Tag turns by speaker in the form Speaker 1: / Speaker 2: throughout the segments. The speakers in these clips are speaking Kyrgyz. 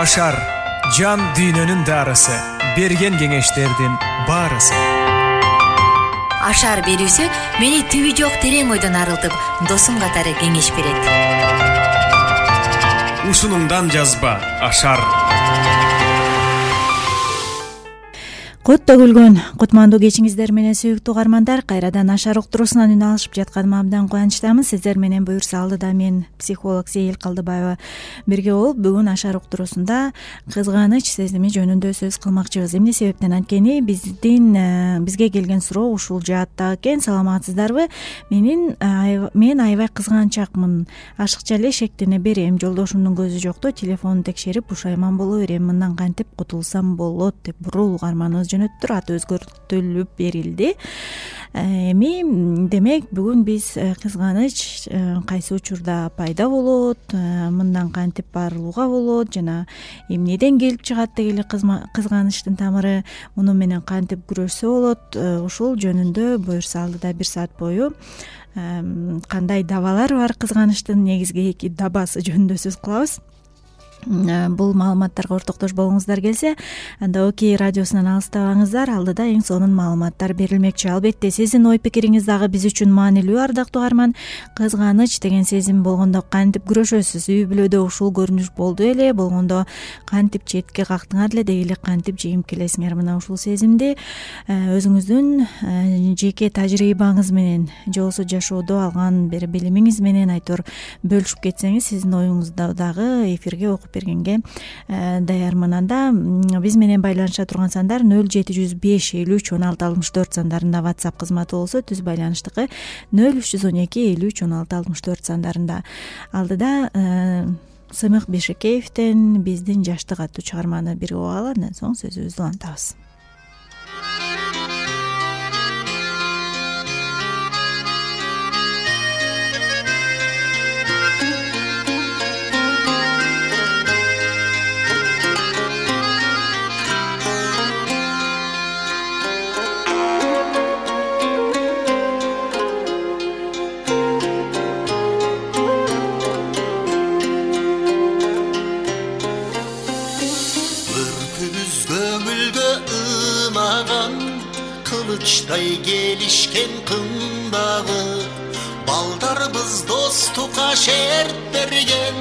Speaker 1: ашар жан дүйнөнүн дарысы, берген кеңештердин баарысы.
Speaker 2: Ашар берүүсү мени түбү жок терең ойдон арылтып, досум катары кеңеш берет.
Speaker 1: Ушунуңдан жазба, ашар.
Speaker 3: Кот төгүлгөн кутмандуу кечиңиздер менен сүйүктүү угармандар, кайрадан ашар уктуруусунан үн алышып жатканыма абдан кубанычтамын. Сиздер менен буюрса алдыда мен психолог Сейил Калдыбаева бирге болуп бүгүн ашар уктуруусунда кызганыч сезими жөнүндө сөз кылмакчыбыз. Эмне себептен анткени бизге келген суроо ушул жаатта экен. Саламатсыздарбы? Мен аябай кызганчакмын. Ашыкча эле шектене берем. Жолдошумдун көзү жокто телефонун текшерип пушайман боло берем. Мындан кантип кутулсам болот деп бурул угарманыбыз жөнөттүр. Аты өзгөртүлүп берилди. Эми демек бүгүн биз кызганыч кайсы учурда пайда болот, мындан кантип арылууга болот жана эмнеден келип чыгат деги эле кызганычтын тамыры, муну менен кантип күрөшсө болот, ушул жөнүндө буюрса алдыда 1 саат бою кандай дабалар бар кызганычтын негизги 2 дабасы жөнүндө сөз кылабыз. Бул маалыматтарга ортоктош болгуңуздар келсе, анда Окей радиосунан алыстабаңыздар. Алдыда эң сонун маалыматтар берилмекчи. Албетте сиздин ой пикириңиз дагы биз үчүн маанилүү, ардактуу угарман. Кызганыч деген сезим болгондо кантип күрөшөсүз? Үй бүлөдө ушул көрүнүш болду эле, болгондо кантип четке кактыңар эле, деги эле кантип жеңип келесиңер? Мына ушул сезимди өзүңүздүн жеке тажрыйбаңыз менен же болбосо жашоодо алган бир билимиңиз менен айтор бөлүшүп кетсеңиз, сиздин оюңузду дагы эфирге окуп бергенге даярмын. Анда биз менен байланыша турган сандар 0705 53 16 64 сандарында WhatsApp кызматы болсо, түз байланыштыкы 0312 53 16 64 сандарында. Алдыда Сымык Бешекеевден биздин жаштык аттуу чыгарманы бирге угалы, андан соң сөзүбүздү улантабыз.
Speaker 4: Кылычтай келишкен кындагы балдарыбыз достукка шерт берген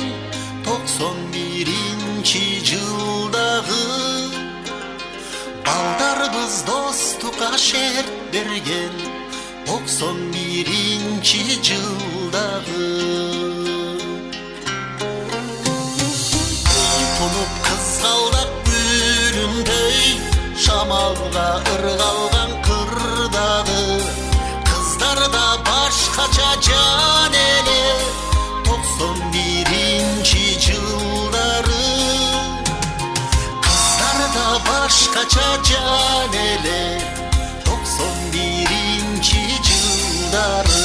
Speaker 4: 91-жылдагы балдарыбыз достукка шерт берген 91-жылдагы тунуп кызгалдак бүрүндөй шамалга ыргалган кырдагы кыздарда башкача жан эле 91-жылдары кыздарда башкача жан эле 91-жылдары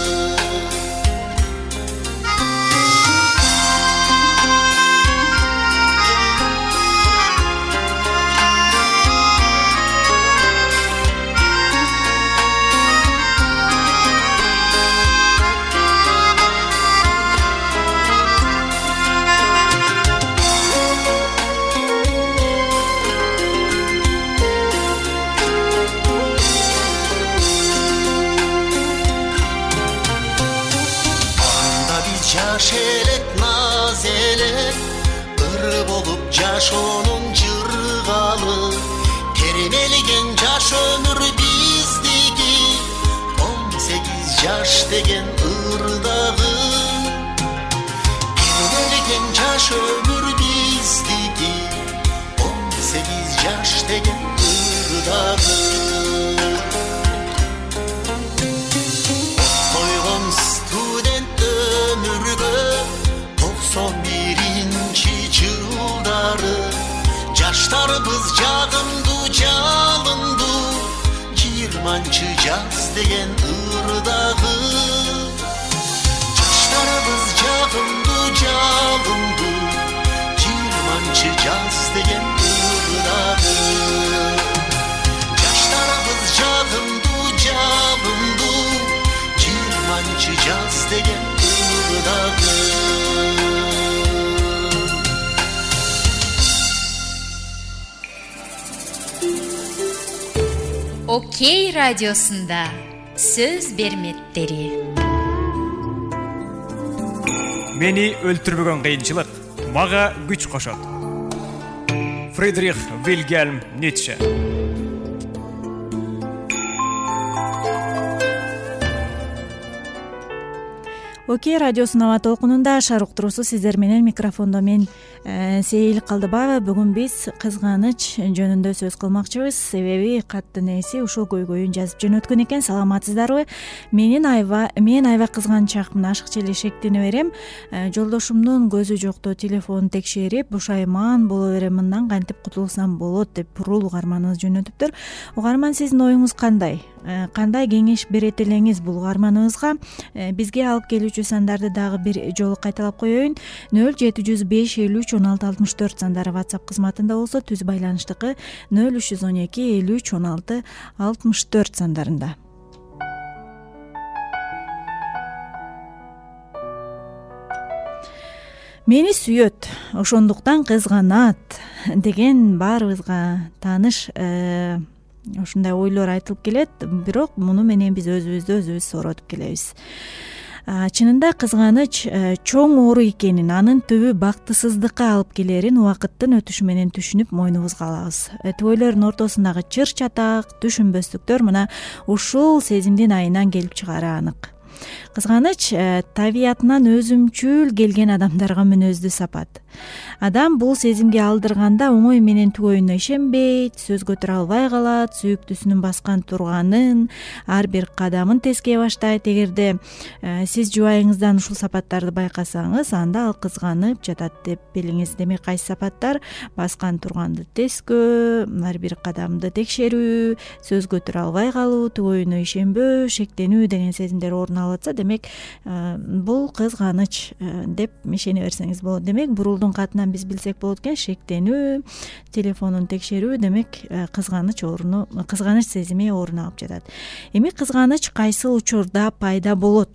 Speaker 4: Жашелек наз элек ыр болуп жашоонун жыргалы керемелген жаш өмүр биздики 18 жаш деген ырдагы керемелген жаш өмүр биздики 18 жаш деген ырдагы койгон студент өмүргө 91-жылдары жаштарыбыз жагымдуу жалындуу 20-жаз деген ырдагы жаштарыбыз жагымдуу жалындуу 20-жаз деген ырдагы жаштарыбыз жагымдуу жалындуу 20-жаз деген ырдагы
Speaker 2: Кей радиосунда сөз берметтери.
Speaker 1: Мени өлтүрбөгөн кыйынчылык мага күч кошот. Фридрих Вильгельм Ницше.
Speaker 3: Окей радиосунун аба толкунунда Ашар уктуруусу сиздер менен микрофондо мен Сейил Калдыбаева. Бүгүн биз кызганыч жөнүндө сөз кылмакчыбыз. Себеби каттын ээси ушул көйгөйүн жазып жөнөткөн экен. Саламатсыздарбы? Мен аябай кызганычакмын, ашыкча эле шектене берем. Жолдошумдун көзү жокто телефонун текшерип, бушайман боло берем, мындан кантип кутулсам болот деп бурул угарманыбыз жөнөтүптүр. Угарман, сиздин оюңуз кандай? Кандай кеңеш берет элеңиз бул угарманыбызга? Бизге алып келүүчү сандарды дагы бир жолу кайталап коеюн. 0-705-53-16-64 сандары WhatsApp кызматында болсо, түз байланыштыкы 0-312-53-16-64 сандарында. Мени сүйөт, ошондуктан кызганат деген баарыбызга тааныш ушундай ойлор айтылып келет. Бирок муну менен биз өзүбүздү сооротуп келебиз. Чынында кызганыч чоң оору экенин, анын түбү бактысыздыкка алып келерин убакыттын өтүшү менен түшүнүп мойнубузга алабыз. Түбөлөрдүн ортосундагы чыр чатак, түшүнбөстүктөр мына ушул сезимдин айынан келип чыгаары анык. Кызганыч табиятынан өзүмчүл келген адамдарга мүнөздүү сапат. Адам бул сезимге алдырганда оңой менен түгөйүнө ишенбейт, сөз көтөрө албай калат, сүйүктүүсүнүн баскан турганын, ар бир кадамын тескей баштайт. Эгерде сиз жубайыңыздан ушул сапаттарды байкасаңыз, анда ал кызганып жатат деп билиңиз. Демек, кайсы сапаттар? Баскан турганды тескөө, ар бир кадамды текшерүү, сөз көтөрө албай калуу, түгөйүнө ишенбөө, шектенүү деген сезимдер орун алып атса, демек бул кызганыч деп ишене берсеңиз болот. Демек, бурулдун катынан биз билсек болот экен, шектенүү, телефонун текшерүү, демек кызганыч сезими орун алып жатат. Эми кызганыч кайсыл учурда пайда болот?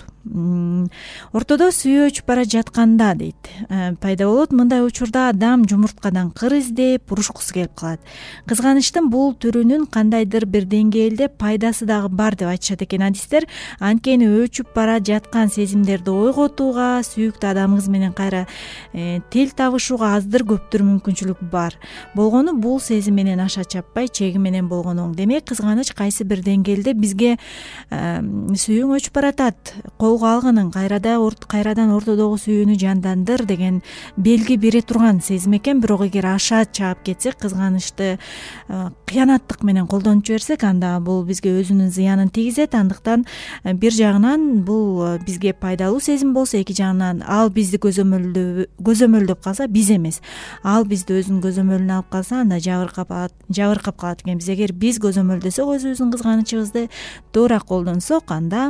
Speaker 3: Ортодо сүйөө өчүп бара жатканда дейт, пайда болот. Мындай учурда адам жумурткадан кыр издеп, бурушкусу келип калат. Кызганычтын бул түрүнүн кандайдыр бир деңгээлде пайдасы дагы бар деп айтышат экен адистер. Анткени өчүп бара жаткан сезимдерди ойготууга, сүйүктүү адамыңыз менен кайра тил табышууга аздыр көптүр мүмкүнчүлүк бар. Болгону бул сезим менен аша чаппай, чеги менен болгону оң. Демек, кызганыч кайсы бир деңгээлде бизге сүйүүң өчүп баратат, алганын кайрадан ортодогу сүйүүнү жандандыр деген белги бере турган сезим экен. Бирок эгер аша чаап кетсек, кызганычты кыянаттык менен колдонуп жиберсек, анда бул бизге өзүнүн зыянын тийгизет. Андыктан бир жагынан бул бизге пайдалуу сезим болсо, эки жагынан ал бизди көзөмөлдөп калса, биз эмес, ал бизди өзүнүн көзөмөлүнө алып калса, анда жабыркап калат экенбиз. Эгер биз көзөмөлдөсөк, өзүбүздүн кызганычыбызды туура колдонсок, анда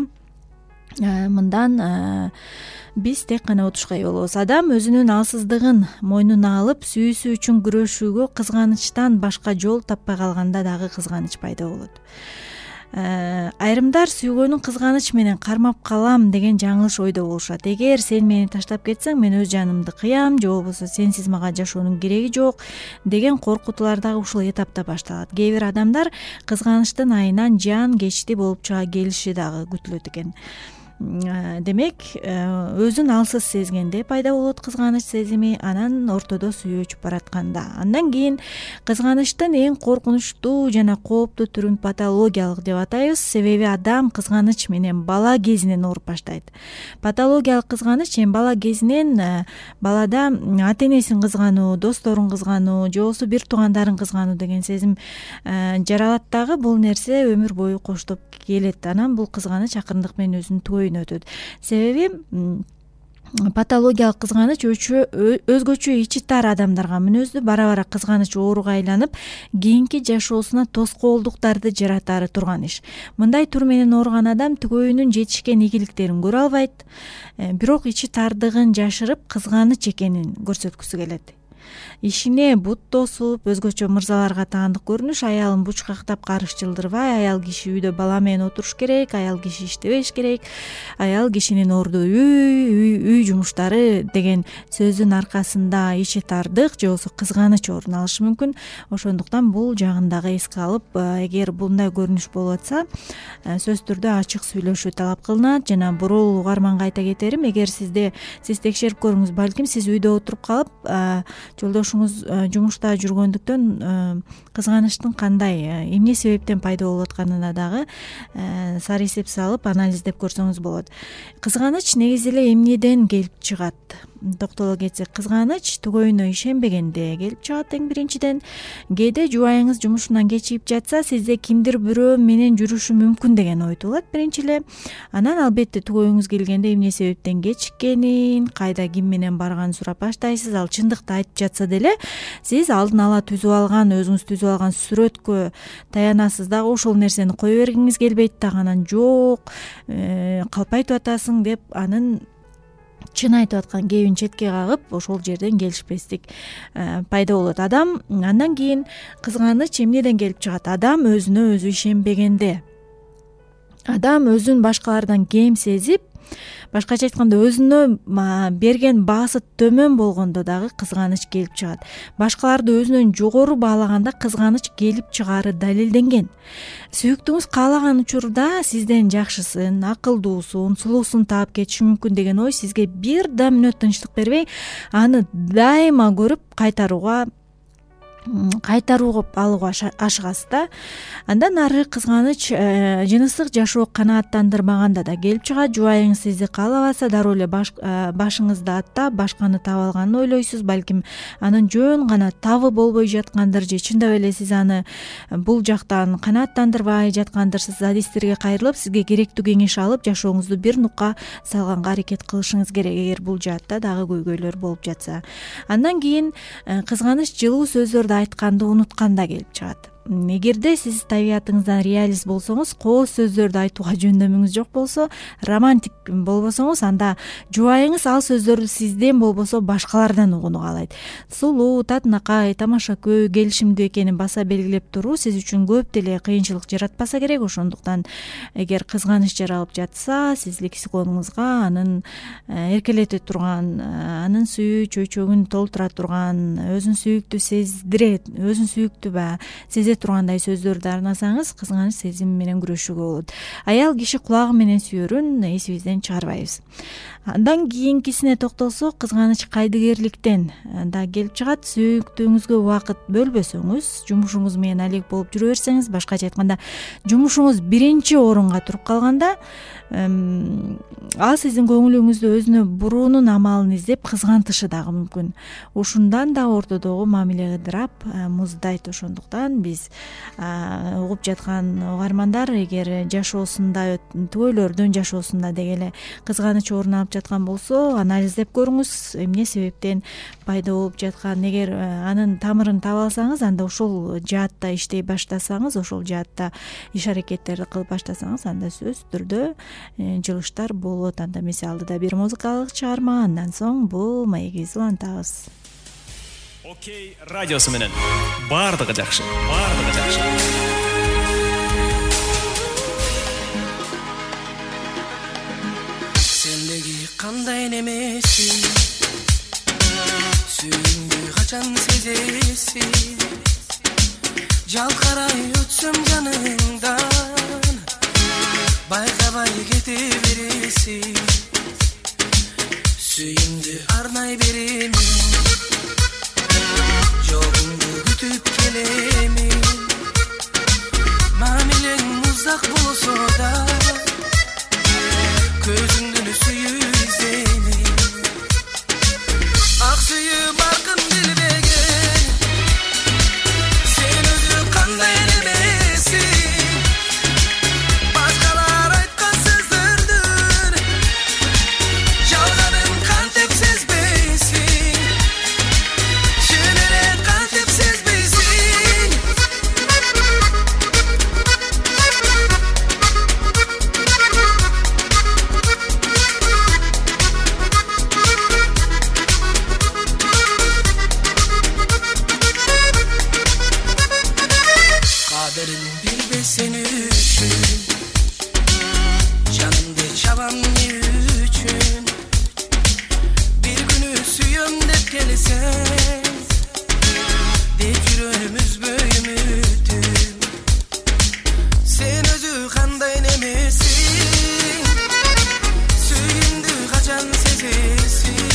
Speaker 3: мындан биз тек гана утушка ээ болобуз. Адам өзүнүн алсыздыгын мойнуна алып, сүйүүсү үчүн күрөшүүгө кызганычтан башка жол таппай калганда дагы кызганыч пайда болот. Айрымдар сүйгөнүн кызганыч менен кармап калам деген жаңылыш ойдо болушат. Эгер сен мени таштап кетсең, мен өз жанымды кыям, же болбосо сенсиз мага жашоонун кереги жок деген коркутуулар дагы ушул этапта башталат. Кээ бир адамдар кызганычтын айынан жан кечти болуп чыга келиши дагы күтүлөт экен. Демек, өзүн алсыз сезгенде пайда болот кызганыч сезими, анан ортодо сүйөө өчүп баратканда. Андан кийин кызганычтын эң коркунучтуу жана кооптуу түрүн патологиялык деп атайбыз. Себеби адам кызганыч менен бала кезинен ооруп баштайт. Патологиялык кызганыч эми бала кезинен балада ата-энесин кызгануу, досторун кызгануу, же болбосо бир туугандарын кызгануу деген сезим жаралат дагы. Бул нерсе өмүр бою коштоп келет. Анан бул кызганыч акырындык менен өзүнүн түгөйүнө өтөт. Себеби патологиялык кызганыч өзгөчө ичи тар адамдарга мүнөздүү, бара-бара кызганыч ооруга айланып, кийинки жашоосуна тоскоолдуктарды жаратары турган иш. Мындай тур менен ооруган адам түгөйүнүн жетишкен ийгиликтерин көрө албайт, бирок ичи тардыгын жашырып, кызганыч экенин көрсөткүсү келет. Ишине бут тосуп, өзгөчө мырзаларга таандык көрүнүш, аялын бучкактап карыш жылдырбай, аял киши үйдө бала менен отуруш керек, аял киши иштебеш керек, аял кишинин орду үй жумуштары деген сөздүн аркасында ичи-тардык же болбосо кызганыч орун алышы мүмкүн. Ошондуктан бул жагын дагы эске алып, эгер мындай көрүнүш болуп атса, сөзсүз түрдө ачык сүйлөшүү талап кылынат. Жана бурул угарманга айта кетерим, эгер сиз текшерип көрүңүз, балким сиз үйдө отуруп калып, жолдошуңуз жумушта жүргөндүктөн кызганычтын кандай, эмне себептен пайда болуп атканына дагы сары эсеп салып анализдеп көрсөңүз болот. Кызганыч негизи эле эмнеден келип чыгат? Токтоло кетсек, кызганыч түгөйүнө ишенбегенде келип чыгат. Эң биринчиден, кээде жубайыңыз жумушунан кечигип жатса, сизде кимдир бирөө менен жүрүшү мүмкүн деген ой туулат биринчи эле. Анан албетте түгөйүңүз келгенде эмне себептен кечиккенин, кайда ким менен барганын сурап баштайсыз. Ал чындыкты айтып жатса деле, сиз алдын ала өзүңүз түзүп алган сүрөткө таянасыз дагы, ошол нерсени кое бергиңиз келбейт дагы. Анан жок, калп айтып атасың деп анын чын айтып аткан кебин четке кагып, ошол жерден келишпестик пайда болот. Андан кийин кызганыч эмнеден келип чыгат? Адам өзүнө өзү ишенбегенде, адам өзүн башкалардан кем сезип, башкача айтканда өзүнө берген баасы төмөн болгондо дагы кызганыч келип чыгат. Башкаларды өзүнөн жогору баалаганда кызганыч келип чыгаары далилденген. Сүйүктүүңүз каалаган учурда сизден жакшысын, акылдуусун, сулуусун таап кетиши мүмкүн деген ой сизге бир да мүнөт тынчтык бербей, аны дайыма көрүп кайтарууга алууга ашыгасыз да. Андан ары кызганыч жыныстык жашоо канааттандырбаганда да келип чыгат. Жубайыңыз сизди каалабаса, дароо эле башыңызды аттап, башканы таап алганын ойлойсуз. Балким анын жөн гана табы болбой жаткандыр, же чындап эле сиз аны бул жактан канааттандырбай жаткандырсыз. Адистерге кайрылып, сизге керектүү кеңеш алып, жашооңузду бир нукка салганга аракет кылышыңыз керек, эгер бул жаатта дагы көйгөйлөр болуп жатса. Андан кийин кызганыч жылуу сөздөрдү айтканды унутканда келип чыгат. Эгерде сиз табиятыңыздан реалист болсоңуз, кооз сөздөрдү айтууга жөндөмүңүз жок болсо, романтик болбосоңуз, анда жубайыңыз ал сөздөрдү сизден болбосо башкалардан угууну каалайт. Сулуу, татынакай, тамашакөй, келишимдүү экенин баса белгилеп туруу сиз үчүн көп деле кыйынчылык жаратпаса керек. Ошондуктан эгер кызганыч жаралып жатса, сиз лексиконуңузга анын эркелете турган, анын сүйүү чөйчөгүн толтура турган, өзүн сүйүктүү сезе тургандай сөздөрдү арнасаңыз, кызганыч сезими менен күрөшүүгө болот. Аял киши кулагы менен сүйөрүн эсибизден чыгарбайбыз. Андан кийинкисине токтолсок, кызганыч кайдыгерликтен да келип чыгат. Сүйүктүүңүзгө убакыт бөлбөсөңүз, жумушуңуз менен алек болуп жүрө берсеңиз, башкача айтканда, жумушуңуз биринчи орунга туруп калганда, ал сиздин көңүлүңүздү өзүнө буруунун амалын издеп кызгантышы дагы мүмкүн. Ушундан да ортодогу мамиле ыдырап муздайт. Ошондуктан биз угуп жаткан угармандар, эгер жашоосунда, түгөйлөрдүн жашоосунда деги эле кызганыч орун алып жаткан болсо, анализдеп көрүңүз, эмне себептен пайда болуп жаткан. Эгер анын тамырын таба алсаңыз, анда ошол жаатта иштей баштасаңыз, ошол жаатта иш аракеттерди кылып баштасаңыз, анда сөзсүз түрдө жылыштар болот. Анда эмесе алдыда бир музыкалык чыгарма, андан соң бул маегибизди улантабыз.
Speaker 1: Окей радиосу менен баардыгы жакшы.
Speaker 4: Сендеги кандай немесиң, сүйүүңдү качан сезесиң, жалкарай өтсөм жаныңдан, байкабай кете бересиң, сүйүүңдү арнай беремин, жолуңду күтүп келемин, мамилең узак болсо да, көзүңдүн сүйүү издеймин, ак сүйүү баркын билбеген, сен өзү кандай немесиң, башкалар айткан сөздөрдүн жалганын кантип сезбейсиң, чын эле кантип сезбейсиң. келсең деп жүрөм үзбөй үмүтүм сен өзү кандай немесиң сүйүүмдү качан сезесиң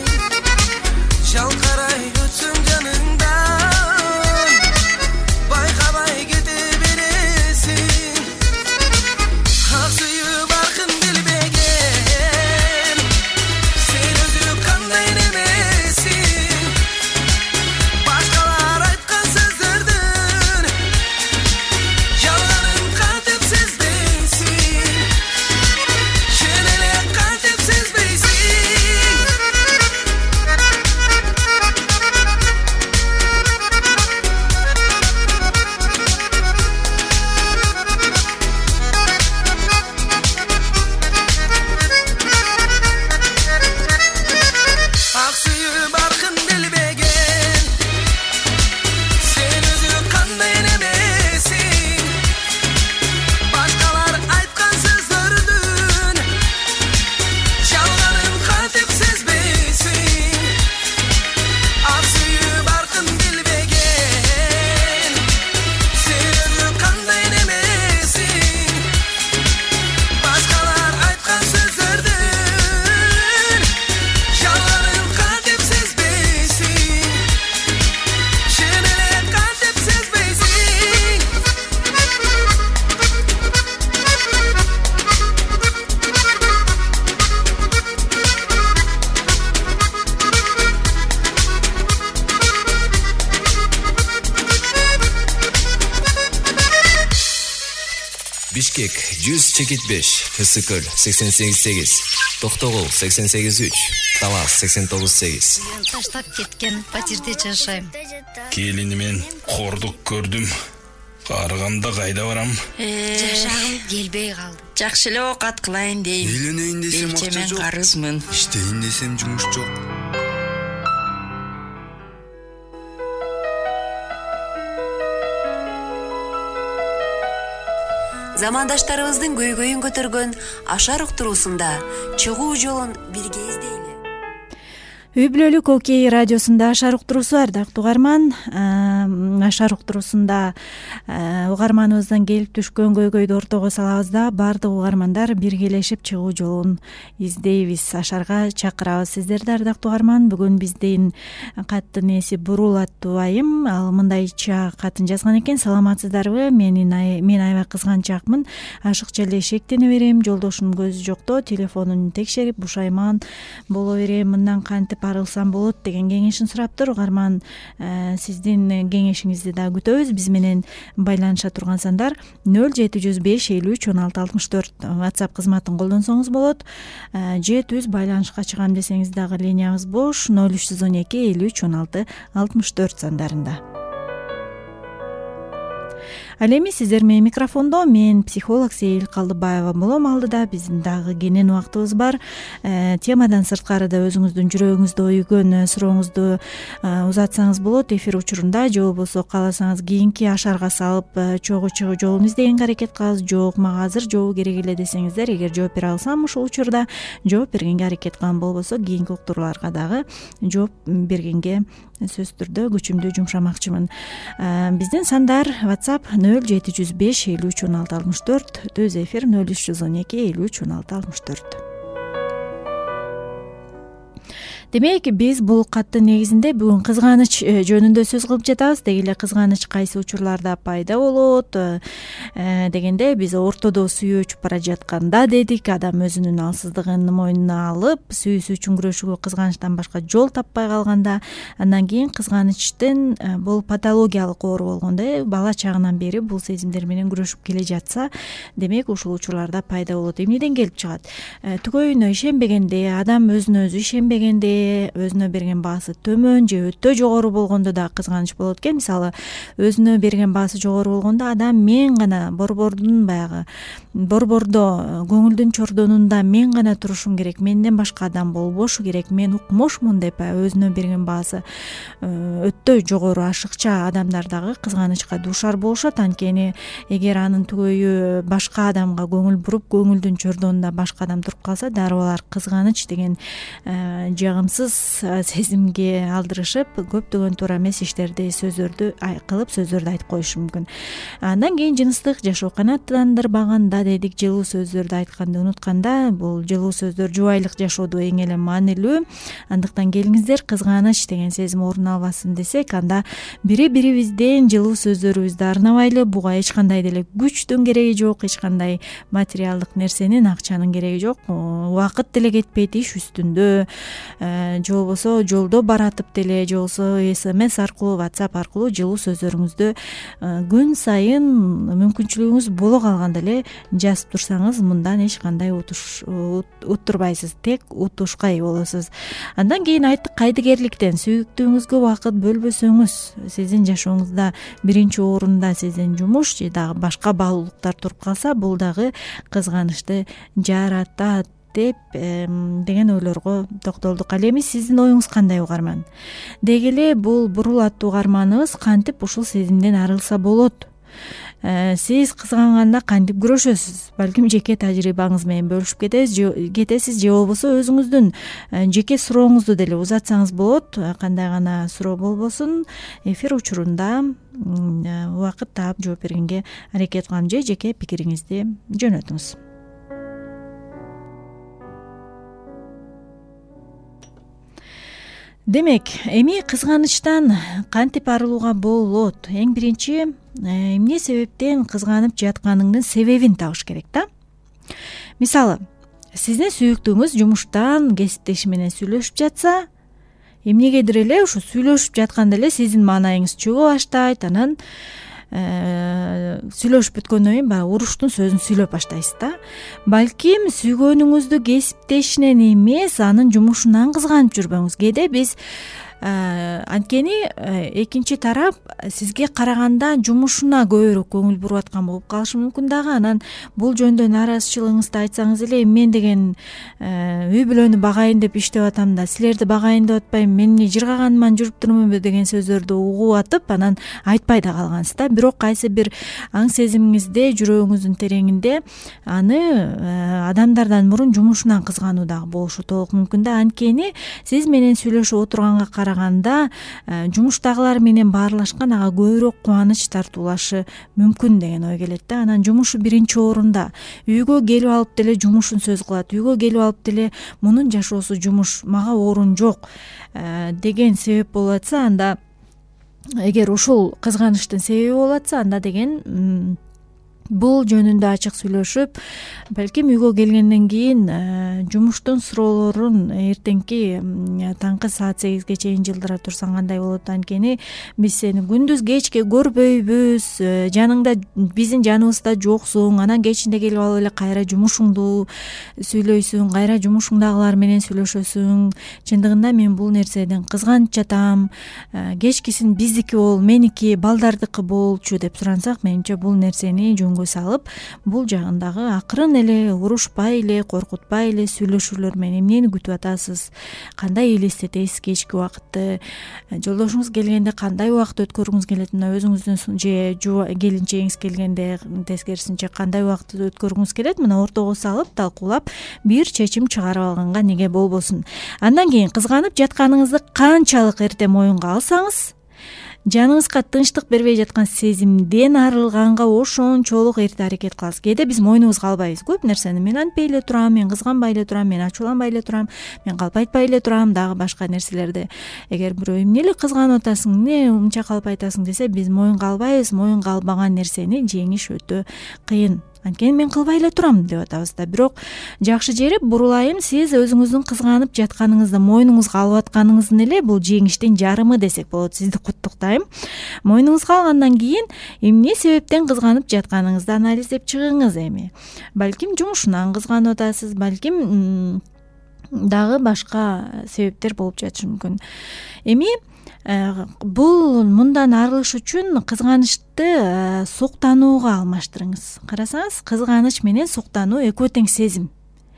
Speaker 4: жалкарай өтсөң жаныңдан байкабай кете бересиң ак сүйүп аркын билбеген сен өзү кандай немесиң башкалар айткан сөздөрдүн жалганын кантип сезбейсиң сен эле кантип сезбейсиң ак сүйүп аркын билбеген сен өзү кандай немесиң башкалар айткан сөздөрдүн жалганын кантип сезбейсиң ак сүйүп аркын билбеген сен өзү кандай немесиң башкалар айткан сөздөрдүн жалганын кантип сезбейсиң сен эле кантип сезбейсиң
Speaker 5: Бишкек 100,5, Ысыкөл 88,8, Токтогул 88,3, Талас 89,8.
Speaker 2: Таштап кеткен фатирде жашайм.
Speaker 6: Келинимен кордук көрдүм. Арыганда кайда барам?
Speaker 2: Жашагым келбей калды.
Speaker 7: Жакшы эле оокат кылайын дейм.
Speaker 8: Үйлөнөйүн десем акча
Speaker 7: Мен
Speaker 8: жок.
Speaker 7: карызмын.
Speaker 8: Иштейин десем жумуш жок.
Speaker 9: Замандаштарыбыздын көйгөйүн көтөргөн Ашар уктуруусунда чыгуу жолун бирге издейли.
Speaker 3: Үй бүлөлүк Окей радиосунда Ашар уктуруусу ардактуу угарман. Ашар уктуруусунда угарманыбыздан келип түшкөн көйгөйдү ортого салабыз да баардык угармандар биргелешип чыгуу жолун издейбиз. Ашарга чакырабыз сиздерди ардактуу угарман. Бүгүн биздин каттын ээси Бурул аттуу айым ал мындайча катын жазган экен. Саламатсыздарбы? Мен аябай кызганчакмын. Ашыкча эле шектене берем. Жолдошумдун көзү жокто. Телефонун текшерип бушайман боло берем. Мындан кантип арылсам болот деген кеңешин сураптыр. Угарман, сиздин кеңешиңизди да күтөбүз. Биз менен байланыша турган сандар 0705 53 16 64 WhatsApp кызматын колдонсоңуз болот. Же түз байланышка чыгам десеңиз дагы линиябыз бош 0312 53 16 64 сандарында. Ал эми сиздер менен микрофондо мен психолог Сейил Калдыбаева болом. Алдыда биздин дагы кенен убактыбыз бар. Темадан сырткары да өзүңүздүн жүрөгүңүздө үйгөн сурооңузду узатсаңыз болот эфир учурунда, же болбосо кааласаңыз кийинки Ашарга салып чогуу чыгуу жолун издегенге аракет кылабыз. Жок, мага азыр жобу керек эле десеңиздер, эгер жооп бере алсам ушул учурда жооп бергенге аракет кылам, болбосо кийинки уктурууларга дагы жооп бергенге сөзсүз түрдө күчүмдү жумшамакчымын. Биздин сандар WhatsApp 0705 53 16 64, түз эфир 0312 53 16 64. Демек, биз бул каттын негизинде бүгүн кызганыч жөнүндө сөз кылып жатабыз. Деги эле кызганыч кайсы учурларда пайда болот дегенде биз ортодо сүйүү өчүп бара жатканда дедик, адам өзүнүн алсыздыгын мойнуна алып, сүйүүсү үчүн күрөшүүгө кызганычтан башка жол таппай калганда, андан кийин кызганычтын бул патологиялык оору болгондо, бала чагынан бери бул сезимдер менен күрөшүп келе жатса, демек ушул учурларда пайда болот. Эмнеден келип чыгат? Түгөйүнө ишенбегенде, адам өзүнө өзү ишенбегенде, өзүнө берген баасы төмөн же өтө жогору болгондо да кызганыч болот экен. Мисалы, өзүнө берген баасы жогору болгондо адам мен гана борбордун баягы борбордо көңүлдүн чордонунда мен гана турушум керек, менден башка адам болбошу керек, мен укмушмун деп өзүнө берген баасы өтө жогору ашыкча адамдар дагы кызганычка дуушар болушат. Анткени эгер анын түгөйү башка адамга көңүл буруп, көңүлдүн чордонунда башка адам туруп калса, дароо алар кызганыч деген жагымсыз камсыз сезимге алдырышып көптөгөн туура эмес иштерди, сөздөрдү кылып, сөздөрдү айтып коюшу мүмкүн. Андан кийин жыныстык жашоо канааттандырбаганда дедик, жылуу сөздөрдү айтканды унутканда, бул жылуу сөздөр жубайлык жашоодо эң эле маанилүү. Андыктан келиңиздер, кызганыч деген сезим орун албасын десек, анда бири-бирибизден жылуу сөздөрүбүздү арнабайлы, буга эч кандай деле күчтүн кереги жок, эч кандай материалдык нерсенин, акчанын кереги жок. Убакыт деле кетпейт иш үстүндө, же болбосо жолдо баратып деле, же болбосо SMS аркылуу, WhatsApp аркылуу жылуу сөздөрүңүздү күн сайын мүмкүнчүлүгүңүз боло калганда эле жазып турсаңыз, мындан эч кандай уттурбайсыз, тек утушкай болосуз. Андан кийин айттык, кайдыгерликтен сүйүктүүңүзгө убакыт бөлбөсөңүз, сиздин жашооңузда биринчи орунда сиздин жумуш же дагы башка баалуулуктар туруп калса, бул дагы кызганычты жаратат деп деген ойлорго токтолдук. Ал эми сиздин оюңуз кандай, угарман? Деги эле бул бурул аттуу угарманыбыз кантип ушул сезимден арылса болот? Сиз кызганганда кантип күрөшөсүз? Балким жеке тажрыйбаңыз менен бөлүшүп кетесиз, же болбосо өзүңүздүн жеке сурооңузду деле узатсаңыз болот. Кандай гана суроо болбосун, эфир учурунда убакыт таап жооп бергенге аракет кылам, же жеке пикириңизди жөнөтүңүз. Демек, эми кызганычтан кантип арылууга болот? Эң биринчи, эмне себептен кызганып жатканыңдын себебин табыш керек да. Мисалы, сиздин сүйүктүүңүз жумуштан кесиптеши менен сүйлөшүп жатса, эмнегедир эле ушу сүйлөшүп жатканда эле сиздин маанайыңыз чөгө баштайт, анан сүйлөшүп бүткөндөн кийин баягы уруштун сөзүн сүйлөп баштайсыз да. Балким сүйгөнүңүздү кесиптешинен эмес, анын жумушунан кызганып жүрбөңүз. Кээде биз анткени экинчи тарап сизге караганда жумушуна көбүрөөк көңүл буруп аткан болуп калышы мүмкүн дагы. Анан бул жөндө нааразычылыгыңызды айтсаңыз эле, мен деген үй бүлөнү багайын деп иштеп атам да, силерди багайын деп атпайм, мен эмне жыргаганыман жүрүп турмунбу деген сөздөрдү угуп атып, анан айтпай да калгансыз да. Бирок кайсы бир аң сезимиңизде, жүрөгүңүздүн тереңинде аны адамдардан мурун жумушунан кызгануу дагы болушу толук мүмкүн да. Анткени сиз менен сүйлөшүп отурганга караганда жумуштагылар менен баарлашкан ага көбүрөөк кубаныч тартуулашы мүмкүн деген ой келет да. Анан жумушу биринчи орунда. Үйгө келип алып деле жумушун сөз кылат, үйгө келип алып деле мунун жашоосу жумуш, мага орун жок деген себеп болуп атса, анда эгер ушул кызганычтын себеби болуп атса, анда деген бул жөнүндө ачык сүйлөшүп, балким үйгө келгенден кийин жумуштун суроолорун эртеңки таңкы саат 8ге чейин жылдыра турсаң кандай болот? Анткени биз сени күндүз кечке көрбөйбүз, жаныңда, биздин жаныбызда жоксуң, анан кечинде келип алып эле кайра жумушуңду сүйлөйсүң, кайра жумушуңдагылар менен сүйлөшөсүң. Чындыгында мен бул нерседен кызганып жатам, кечкисин биздики бол, меники балдардыкы болчу деп сурансак, менимче бул нерсени жөнгө салып, бул жагындагы акырын эле, урушпай эле, коркутпай эле сүйлөшүүлөр менен эмнени күтүп атасыз, кандай элестетесиз кечки убакытты, жолдошуңуз келгенде кандай убакыт өткөргүңүз келет, мына өзүңүздүн же келинчегиңиз келгенде тескерисинче кандай убакыт өткөргүңүз келет, мына ортого салып, талкуулап, бир чечим чыгарып алганга неге болбосун. Андан кийин кызганып жатканыңызды канчалык эрте моюнга алсаңыз, жаныңызга тынчтык бербей жаткан сезимден арылганга ошончолук эрте аракет кыласыз. Кээде биз мойнубузга албайбыз көп нерсени. Мен антпай эле турам, мен кызганбай эле турам, мен ачууланбай эле турам, мен калп айтпай эле турам, дагы башка нерселерди. Эгер бирөө эмне эле кызганып атасың, эмне мынча калп айтасың десе, биз моюнга албайбыз. Моюнга албаган нерсени жеңиш өтө кыйын. Анткени мен кылбай эле турам деп атабыз да. Бирок жакшы жери, бурулайым, сиз өзүңүздүн кызганып жатканыңызды мойнуңузга алып атканыңыздын эле бул жеңиштин жарымы десек болот. Сизди куттуктайм. Мойнуңузга алгандан кийин эмне себептен кызганып жатканыңызды анализдеп чыгыңыз. Эми балким жумушунан кызганып атасыз, балким дагы башка себептер болуп жатышы мүмкүн. Эми бул мындан арылыш үчүн кызганычты суктанууга алмаштырыңыз. Карасаңыз, кызганыч менен суктануу экөө тең сезим.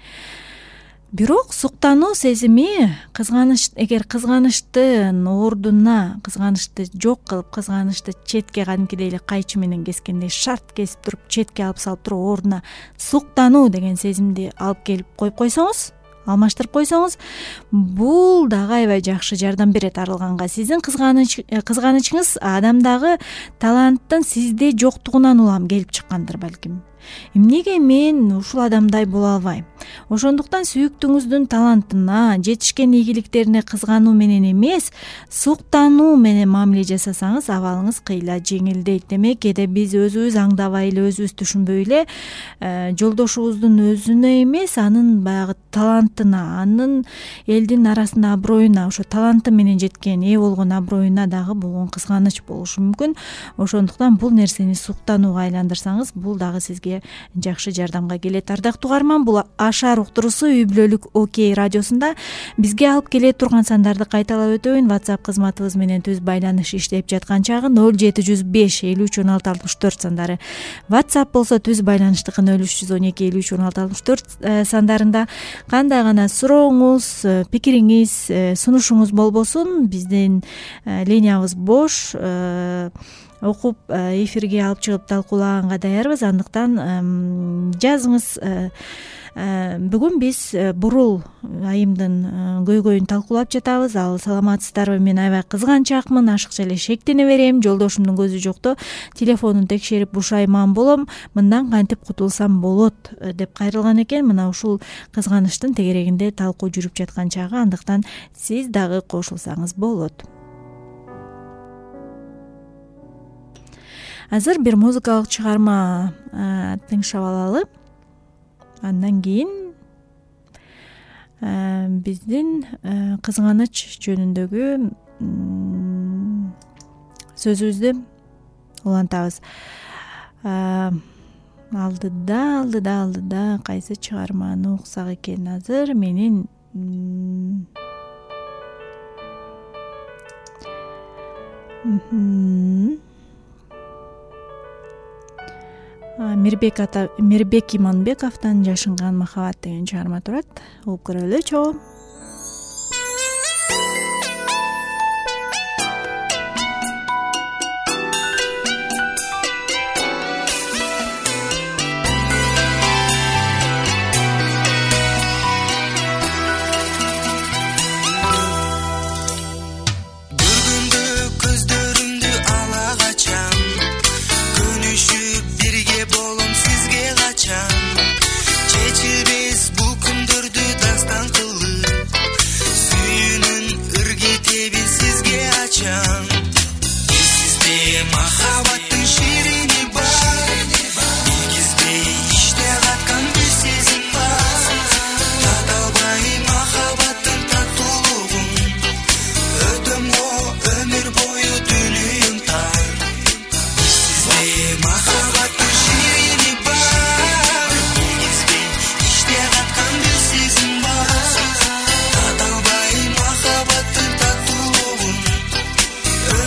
Speaker 3: Бирок суктануу сезими эгер кызганычтын ордуна, кызганычты жок кылып, кызганычты четке кадимкидей эле кайчы менен кескендей шарт кесип туруп, четке алып салып туруп, ордуна суктануу деген сезимди алып келип коюп койсоңуз, алмаштырып койсоңуз бул дагы аябай жакшы жардам берет арылганга. Сиздин кызганычыңыз адамдагы таланттын сизде жоктугунан улам келип чыккандыр балким. Эмнеге мен ушул адамдай боло албайм? Ошондуктан сүйүктүүңүздүн талантына, жетишкен ийгиликтерине кызгануу менен эмес, суктануу менен мамиле жасасаңыз, абалыңыз кыйла жеңилдейт. Демек, кээде биз өзүбүз аңдабай эле, өзүбүз түшүнбөй эле жолдошубуздун өзүнө эмес, анын баягы талантына, анын элдин арасында аброюна, ошо таланты менен жеткен, ээ болгон аброюна дагы болгон кызганыч болушу мүмкүн. Ошондуктан бул нерсени суктанууга айландырсаңыз, бул дагы сизге жакшы жардамга келет. Ардактуу угарман, бул Ашар уктуруусу үй бүлөлүк Окей радиосунда. Бизге алып келе турган сандарды кайталап өтөйүн. WhatsApp кызматыбыз менен түз байланыш иштеп жаткан чагы 0705 53 16 64 сандары. WhatsApp болсо түз байланыштыкы 0312 53 16 64 сандарында. Кандай гана сурооңуз, пикириңиз, сунушуңуз болбосун, биздин линиябыз бош. Окуп эфирге алып чыгып талкуулаганга даярбыз. Андыктан жазыңыз. Бүгүн биз бурул айымдын көйгөйүн талкуулап жатабыз. Ал саламатсыздарбы, мен аябай кызганчакмын, ашыкча эле шектене берем, жолдошумдун көзү жокто телефонун текшерип бушайман болом, мындан кантип кутулсам болот деп кайрылган экен. Мына ушул кызганычтын тегерегинде талкуу жүрүп жаткан чагы, андыктан сиз дагы кошулсаңыз болот. Азыр бир музыкалык чыгарма тыңшап алалы. Андан кийин биздин кызганыч жөнүндөгү сөзүбүздү улантабыз. Алдыда кайсы чыгарманы уксак экен азыр? Менин Мирбек Иманбековдон Жашынган махабат деген чыгарма турат. Угуп көрөлүчү.
Speaker 4: Чечилбес бул күндөрдү дастан кылып, сүйүүнүн ыргетебин сизге ачам. Сизде махабаттын ширини бар, негизбей иште каткан бир сезим бар. Таталбай махабаттын таттуулугун, өтөм го өмүр бою дүнүйүм тар. Сизде махабаттын ширини бар, негизбей иште каткан бир сезим бар. Таталбай махабаттын таттуулугун,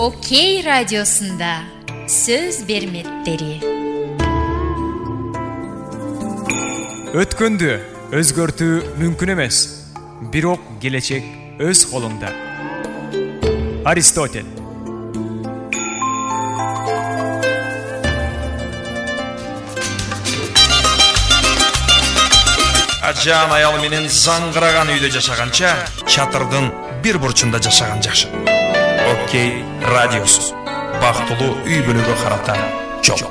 Speaker 2: Окей радиосунда сөз берметтери.
Speaker 1: Өткөндү өзгөртүү мүмкүн эмес, бирок келечек өз колуңда. Аристотель.
Speaker 6: Ажан аял менен заңгыраган үйдө жашаганча, чатырдын бир бурчунда жашаган жакшы. Окей радиосу. Бактылуу үй бүлөгө карата жол.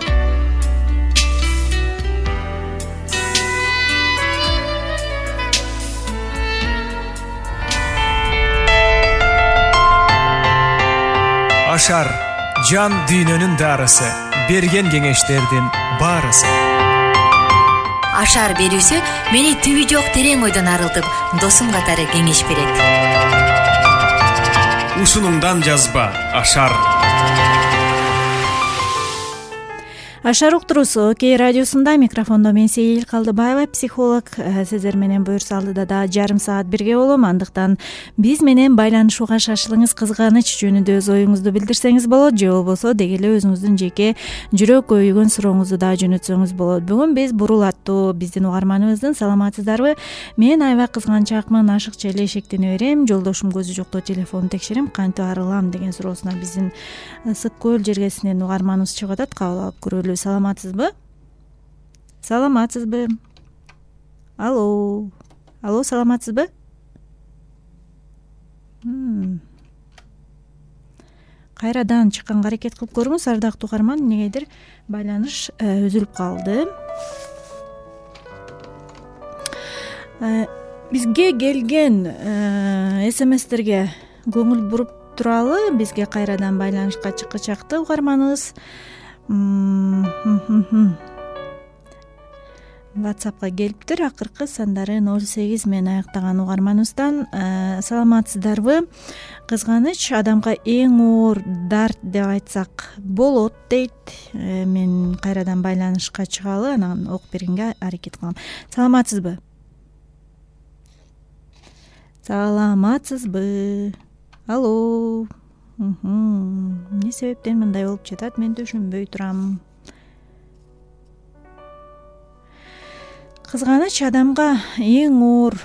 Speaker 1: Ашар жан дүйнөнүн дарысы, берген кеңештердин баарысы.
Speaker 2: Ашар берүүсү мени түбү жок терең ойдон арылтып, досум катары кеңеш берет.
Speaker 1: Ушунуңдан жазба, Ашар.
Speaker 3: Ашар уктуруусу Окей радиосунда, микрофондо мен Сейил Калдыбаева, психолог. Сиздер менен буюрса алдыда да жарым саат бирге болом. Андыктан биз менен байланышууга шашылыңыз, кызганыч жөнүндө өз оюңузду билдирсеңиз болот, же болбосо деги эле өзүңүздүн жеке жүрөк өйгөн сурооңузду да жөнөтсөңүз болот. Бүгүн биз бурул аттуу биздин угарманыбыздын саламатсыздарбы? Мен аябай кызганчакмын, ашыкча эле эшектене берем. Жолдошум көзү жокто телефонун текшерем, кантип арылам деген суроосуна биздин Ысык көл жергесинен угарманыбыз чыгып атат. Кабыл алып көрөлү. Саламатсызбы? Саламатсызбы? Алло. Алло, саламатсызбы? Кайрадан чыкканга аракет кылып көрүңүз, ардактуу угарман. Негедир байланыш үзүлүп калды. Бизге келген СМСтерге көңүл буруп туралы, бизге кайрадан байланышка чыккычакты угарманыбыз. WhatsApp'ка келиптир. Акыркы сандары 08 менен аяктаган угарманыбыздан. Саламатсыздарбы? Кызганыч адамга эң оор дарт деп айтсак болот дейт. Мен кайрадан байланышка чыгалы, анан окуп бергенге аракет кылам. Саламатсызбы? Саламатсызбы? Алло. Эмне себептен мындай болуп жатат, мен түшүнбөй турам. Кызганыч адамга эң оор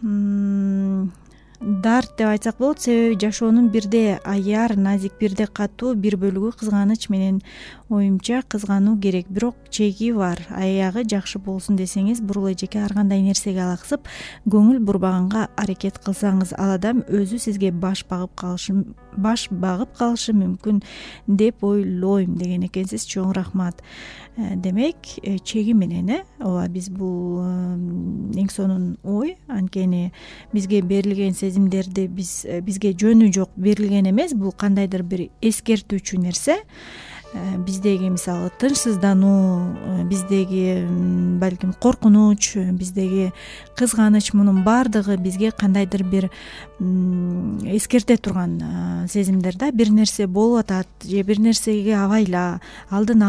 Speaker 3: дарт деп айтсак болот, себеби жашоонун бирде аяр, назик, бирде катуу бир бөлүгү кызганыч менен. Оюмча кызгануу керек, бирок чеги бар. Аягы жакшы болсун десеңиз, бурул эжеке ар кандай нерсеге алаксып, көңүл бурбаганга аракет кылсаңыз, ал адам өзү сизге баш багып калышы мүмкүн деп ойлойм деген экенсиз. Чоң рахмат. Демек, чеги менен, ооба, биз бул эң сонун ой. Анткени бизге берилген сезимдерди бизге жөнү жок берилген эмес, бул кандайдыр бир эскертүүчү нерсе. Биздеги мисалы тынчсыздануу, биздеги балким коркунуч, биздеги кызганыч, мунун баардыгы бизге кандайдыр бир эскерте турган сезимдер да. Бир нерсе болуп атат же бир нерсеге абайла, алдын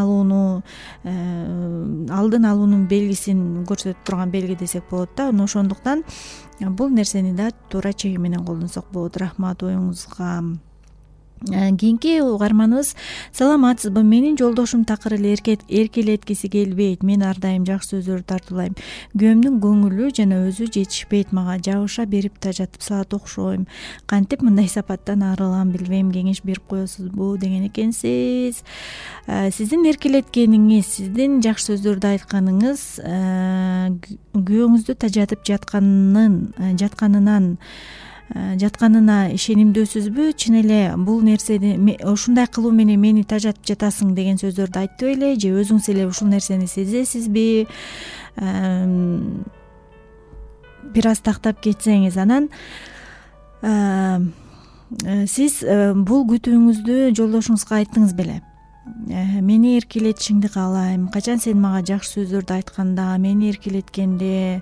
Speaker 3: алуунун белгисин көрсөтүп турган белги десек болот да. Ошондуктан бул нерсени да туура чеги менен колдонсок болот. Рахмат оюңузга. Кийинки угарманыбыз: саламатсызбы? Менин жолдошум такыр эле эркелеткиси келбейт. Мен ар дайым жакшы сөздөрдү тартуулайм. Күйөөмдүн көңүлү жана өзү жетишпейт мага. Жабыша берип тажатып салат окшойм. Кантип мындай сапаттан арылам билбейм. Кеңеш берип коесузбу деген экенсиз. Сиздин эркелеткениңиз, сиздин жакшы сөздөрдү айтканыңыз күйөөңүздү тажатып жатканына ишенимдүүсүзбү? Чын эле бул нерсени ушундай кылуу менен мени тажатып жатасың деген сөздөрдү айтты беле, же өзүңүз эле ушул нерсени сезесизби? Бир аз тактап кетсеңиз, анан сиз бул күтүүңүздү жолдошуңузга айттыңыз беле? Мени эркелетишиңди каалайм. Качан сен мага жакшы сөздөрдү айтканда, мени эркелеткенде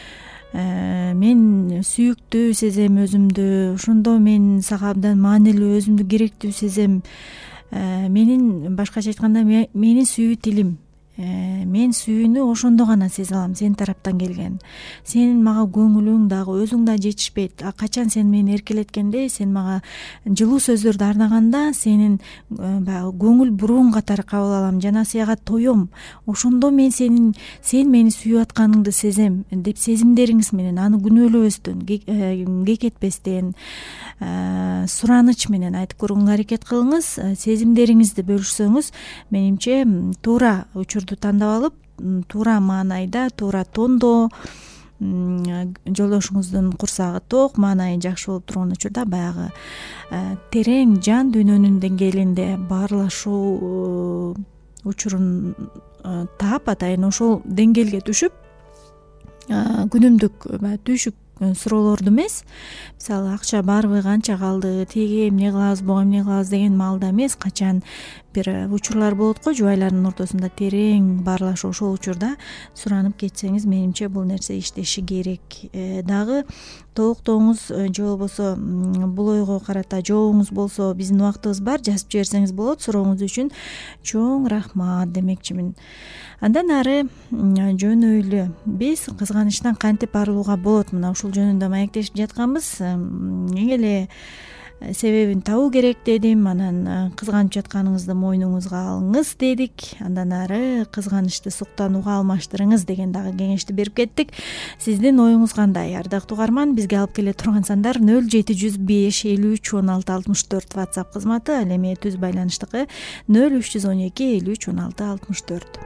Speaker 3: мен сүйүктүү сезем өзүмдү, ошондо мен сага абдан маанилүү, өзүмдү керектүү сезем. Менин, башкача айтканда, менин сүйүү тилим мен сүйүүнү ошондо гана сезе алам, сен тараптан келген. Сенин мага көңүлүң дагы өзүң да жетишпейт. Качан сен мени эркелеткенде, сен мага жылуу сөздөрдү арнаганда сенин баягы көңүл буруун катары кабыл алам жана сага тоем. Ошондо мен сен мени сүйүп атканыңды сезем деп сезимдериңиз менен аны күнөөлөбөстөн, кекетпестен, сураныч менен айтып көргөнгө аракет кылыңыз. Сезимдериңизди бөлүшсөңүз, менимче туура учурду тандап алып, туура маанайда, туура тондо жолдошуңуздун курсагы ток, маанайы жакшы болуп турган учурда баягы терең жан дүйнөнүн деңгээлинде баарлашуу учурун таап, атайын ошол деңгээлге түшүп, күнүмдүк түйшүк суроолорду эмес, мисалы акча барбы, канча калды, тиги эмне кылабыз, буга эмне кылабыз деген маалда эмес, качан бир учурлар болот го жубайлардын ортосунда терең баарлашуу, ошол учурда суранып кетсеңиз, менимче бул нерсе иштеши керек. Дагы толуктооңуз же болбосо бул ойго карата жообуңуз болсо, биздин убактыбыз бар, жазып жиберсеңиз болот. Сурооңуз үчүн чоң рахмат демекчимин. Андан ары жөнөйлү биз кызганычтан кантип арылууга болот, мына ушул жөнүндө маектешип жатканбыз. Эң эле себебин табуу керек дедим, анан кызганып жатканыңызды мойнуңузга алыңыз дедик, андан ары кызганычты суктанууга алмаштырыңыз деген дагы кеңешти берип кеттик. Сиздин оюңуз кандай, ардактуу угарман? Бизге алып келе турган сандар 0705 53 16 64 WhatsApp кызматы, ал эми түз байланыштыкы 0312 53 16 64.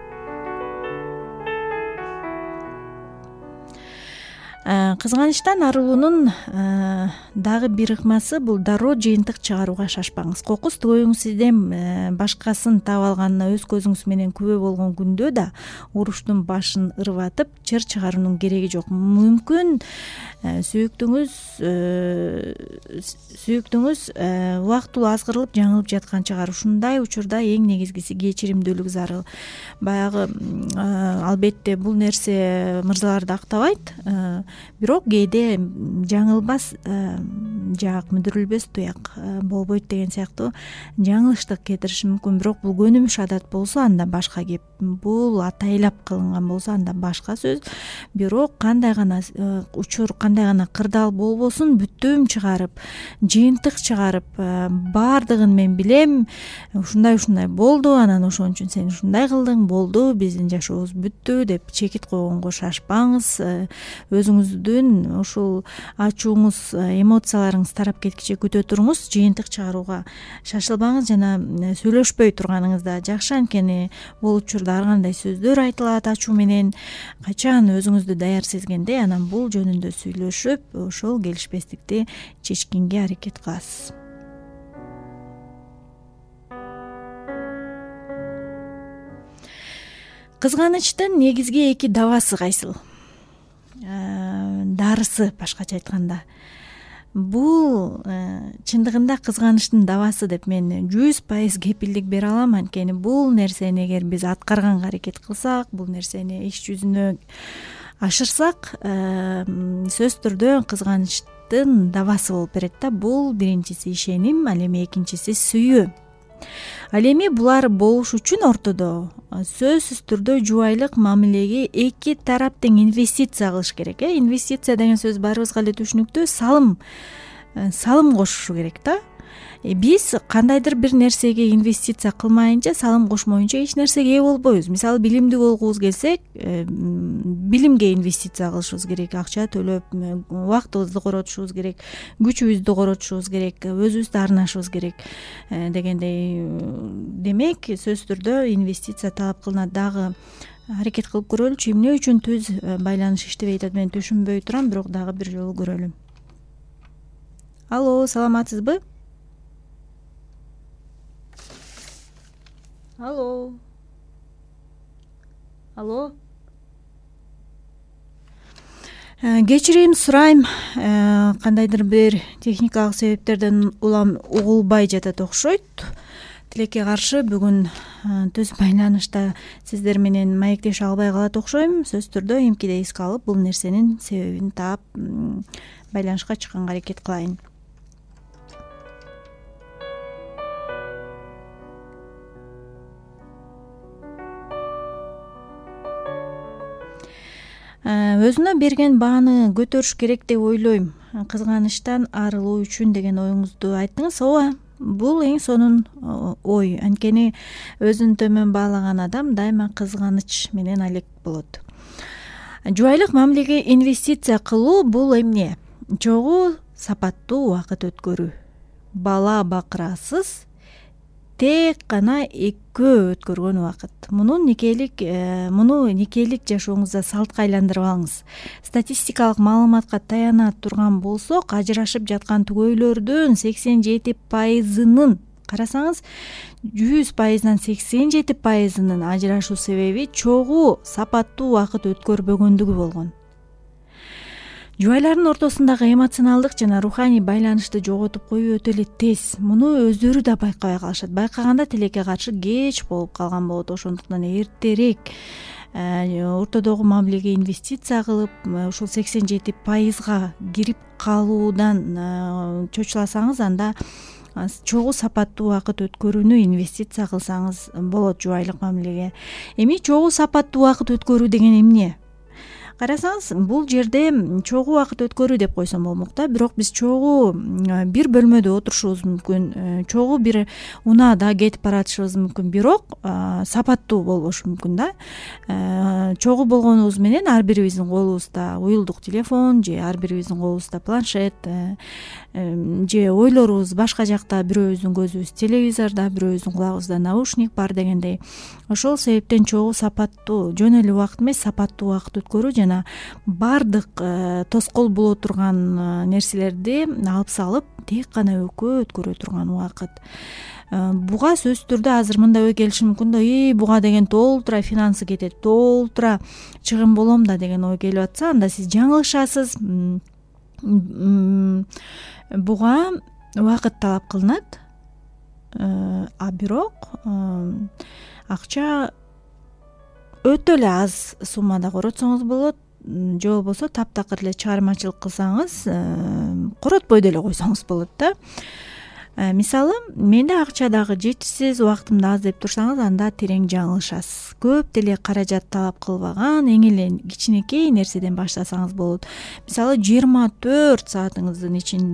Speaker 3: Кызганычтан арылуунун дагы бир ыкмасы бул дароо жыйынтык чыгарууга шашпаңыз. Кокус төгөңүз сизден башкасын таап алганына өз көзүңүз менен күбө болгон күндө да уруштун башын ырватып чыр чыгаруунун кереги жок. Мүмкүн сүйүктүңүз убактылуу азгырылып жаңылып жаткан чыгар. Ушундай учурда эң негизгиси кечиримдүүлүк зарыл. Баягы албетте бул нерсе мырзаларды актабайт, бирок кээде жаңылбас жаак мүдүрүлбөс туяк болбойт деген сыяктуу жаңылыштык кетириши мүмкүн. Бирок бул көнүмүш адат болсо анда башка кеп, бул атайлап кылынган болсо анда башка сөз. Бирок кандай гана учур, кандай гана кырдаал болбосун, бүтүм чыгарып, жыйынтык чыгарып, баардыгын мен билем, ушундай болду, анан ошон үчүн сен ушундай кылдың, болду, биздин жашообуз бүттү деп чекит койгонго шашпаңыз. Өзүңүздүн ушул ачууңуз, эмоцияларыңыз тарап кеткиче күтө туруңуз. Жыйынтык чыгарууга шашылбаңыз жана сүйлөшпөй турганыңызда жакшы. Анткени бул учурда ар кандай сөздөр айтылат ачуу менен. Качан өзүңүздү даяр сезгенде анан бул жөнүндө сүйлөшүп, ошол келишпестикти чечкенге аракет кыласыз. Кызганычтын негизги эки дабасы кайсыл? Дарысы, башкача айтканда. Бул чындыгында кызганычтын дабасы деп мен 100% кепилдик бере алам. Анткени бул нерсени эгер биз аткарганга аракет кылсак, бул нерсени иш жүзүнө ашырсак, сөзсүз түрдө кызганычтын дабасы болуп берет да. Бул биринчиси ишеним, ал эми экинчиси сүйүү. Ал эми булар болуш үчүн ортодо сөзсүз түрдө жубайлык мамилеге эки тарап тең инвестиция кылыш керек. Инвестиция деген сөз баарыбызга эле түшүнүктүү. Салым кошушу керек да. Биз кандайдыр бир нерсеге инвестиция кылмайынча, салым кошмоюнча эч нерсеге ээ болбойбуз. Мисалы, билимдүү болгубуз келсек, билимге инвестиция кылышыбыз керек, акча төлөп, убактыбызды коротушубуз керек, күчүбүздү коротушубуз керек, өзүбүздү арнашыбыз керек дегендей. Демек, сөзсүз түрдө инвестиция талап кылынат. Дагы аракет кылып көрөлүчү, эмне үчүн түз байланыш иштебей атат, мен түшүнбөй турам, бирок дагы бир жолу көрөлү. Алло, саламатсызбы? Алло. Кечирим сурайм, кандайдыр бир техникалык себептерден улам угулбай жатат окшойт. Тилекке каршы бүгүн түз байланышта сиздер менен маектеше албай калат окшойм. Сөзсүз түрдө эмкиде эске алып, бул нерсенин себебин таап байланышка чыкканга аракет кылайын. өзүнө берген бааны көтөрүш керек деп ойлойм. Кызганычтан арылуу үчүн деген оюңузду айттыңыз. Ооба, бул эң сонун ой. Анткени өзүн төмөн баалаган адам дайыма кызганыч менен алек болот. Жубайлык мамилеге инвестиция кылуу бул эмне? Чогуу сапаттуу убакыт өткөрүү. Бала бакырасыз, тек гана экөө өткөргөн убакыт. Муну никелик жашооңузда салтка айландырып алыңыз. Статистикалык маалыматка таяна турган болсок, ажырашып жаткан түгөйлөрдүн 87%-нын карасаңыз, 100%-дан 87%-нын ажырашуу себеби чогуу сапаттуу убакыт өткөрбөгөндүгү болгон. Жубайлардын ортосундагы эмоционалдык жана руханий байланышты жоготуп коюу өтө эле тез. Муну өздөрү да байкабай калышат. Байкаганда тилекке каршы кеч болуп калган болот. Ошондуктан эртерээк ортодогу мамилеге инвестиция кылып, ушул 87%га кирип калуудан чочуласаңыз, анда чогуу сапаттуу убакыт өткөрүүнү инвестиция кылсаңыз болот жубайлык мамилеге. Эми чогуу сапаттуу убакыт өткөрүү деген эмне? Карасаңыз, бул жерде чогуу убакыт өткөрүү деп койсом болмок да. Бирок биз чогуу бир бөлмөдө отурушубуз мүмкүн, чогуу бир унаада кетип баратышыбыз мүмкүн, бирок сапаттуу болбошу мүмкүн да. Чогуу болгонубуз менен ар бирибиздин колубузда уюлдук телефон же ар бирибиздин колубузда планшет же ойлорубуз башка жакта, бирөөбүздүн көзүбүз телевизордо, бирөөбүздүн кулагыбызда наушник бар дегендей. Ошол себептен чогуу сапаттуу, жөн эле убакыт эмес, сапаттуу убакыт өткөрүү жана бардык тоскоол боло турган нерселерди алып салып, тек гана экөө өткөрө турган убакыт. Буга сөзсүз түрдө азыр мындай ой келиши мүмкүн да, буга деген толтура финансы кетет, толтура чыгым болом да деген ой келип атса, анда сиз жаңылышасыз. Буга убакыт талап кылынат, а бирок акча өтө эле аз суммада коротсоңуз болот, же болбосо таптакыр эле чыгармачылык кылсаңыз, коротпой деле койсоңуз болот да. Мисалы, менде акча дагы жетишсиз, убактым да аз деп турсаңыз, анда терең жаңылышасыз. Көп деле каражат талап кылбаган, эң эле кичинекей нерседен баштасаңыз болот. Мисалы, 24 саатыңыздын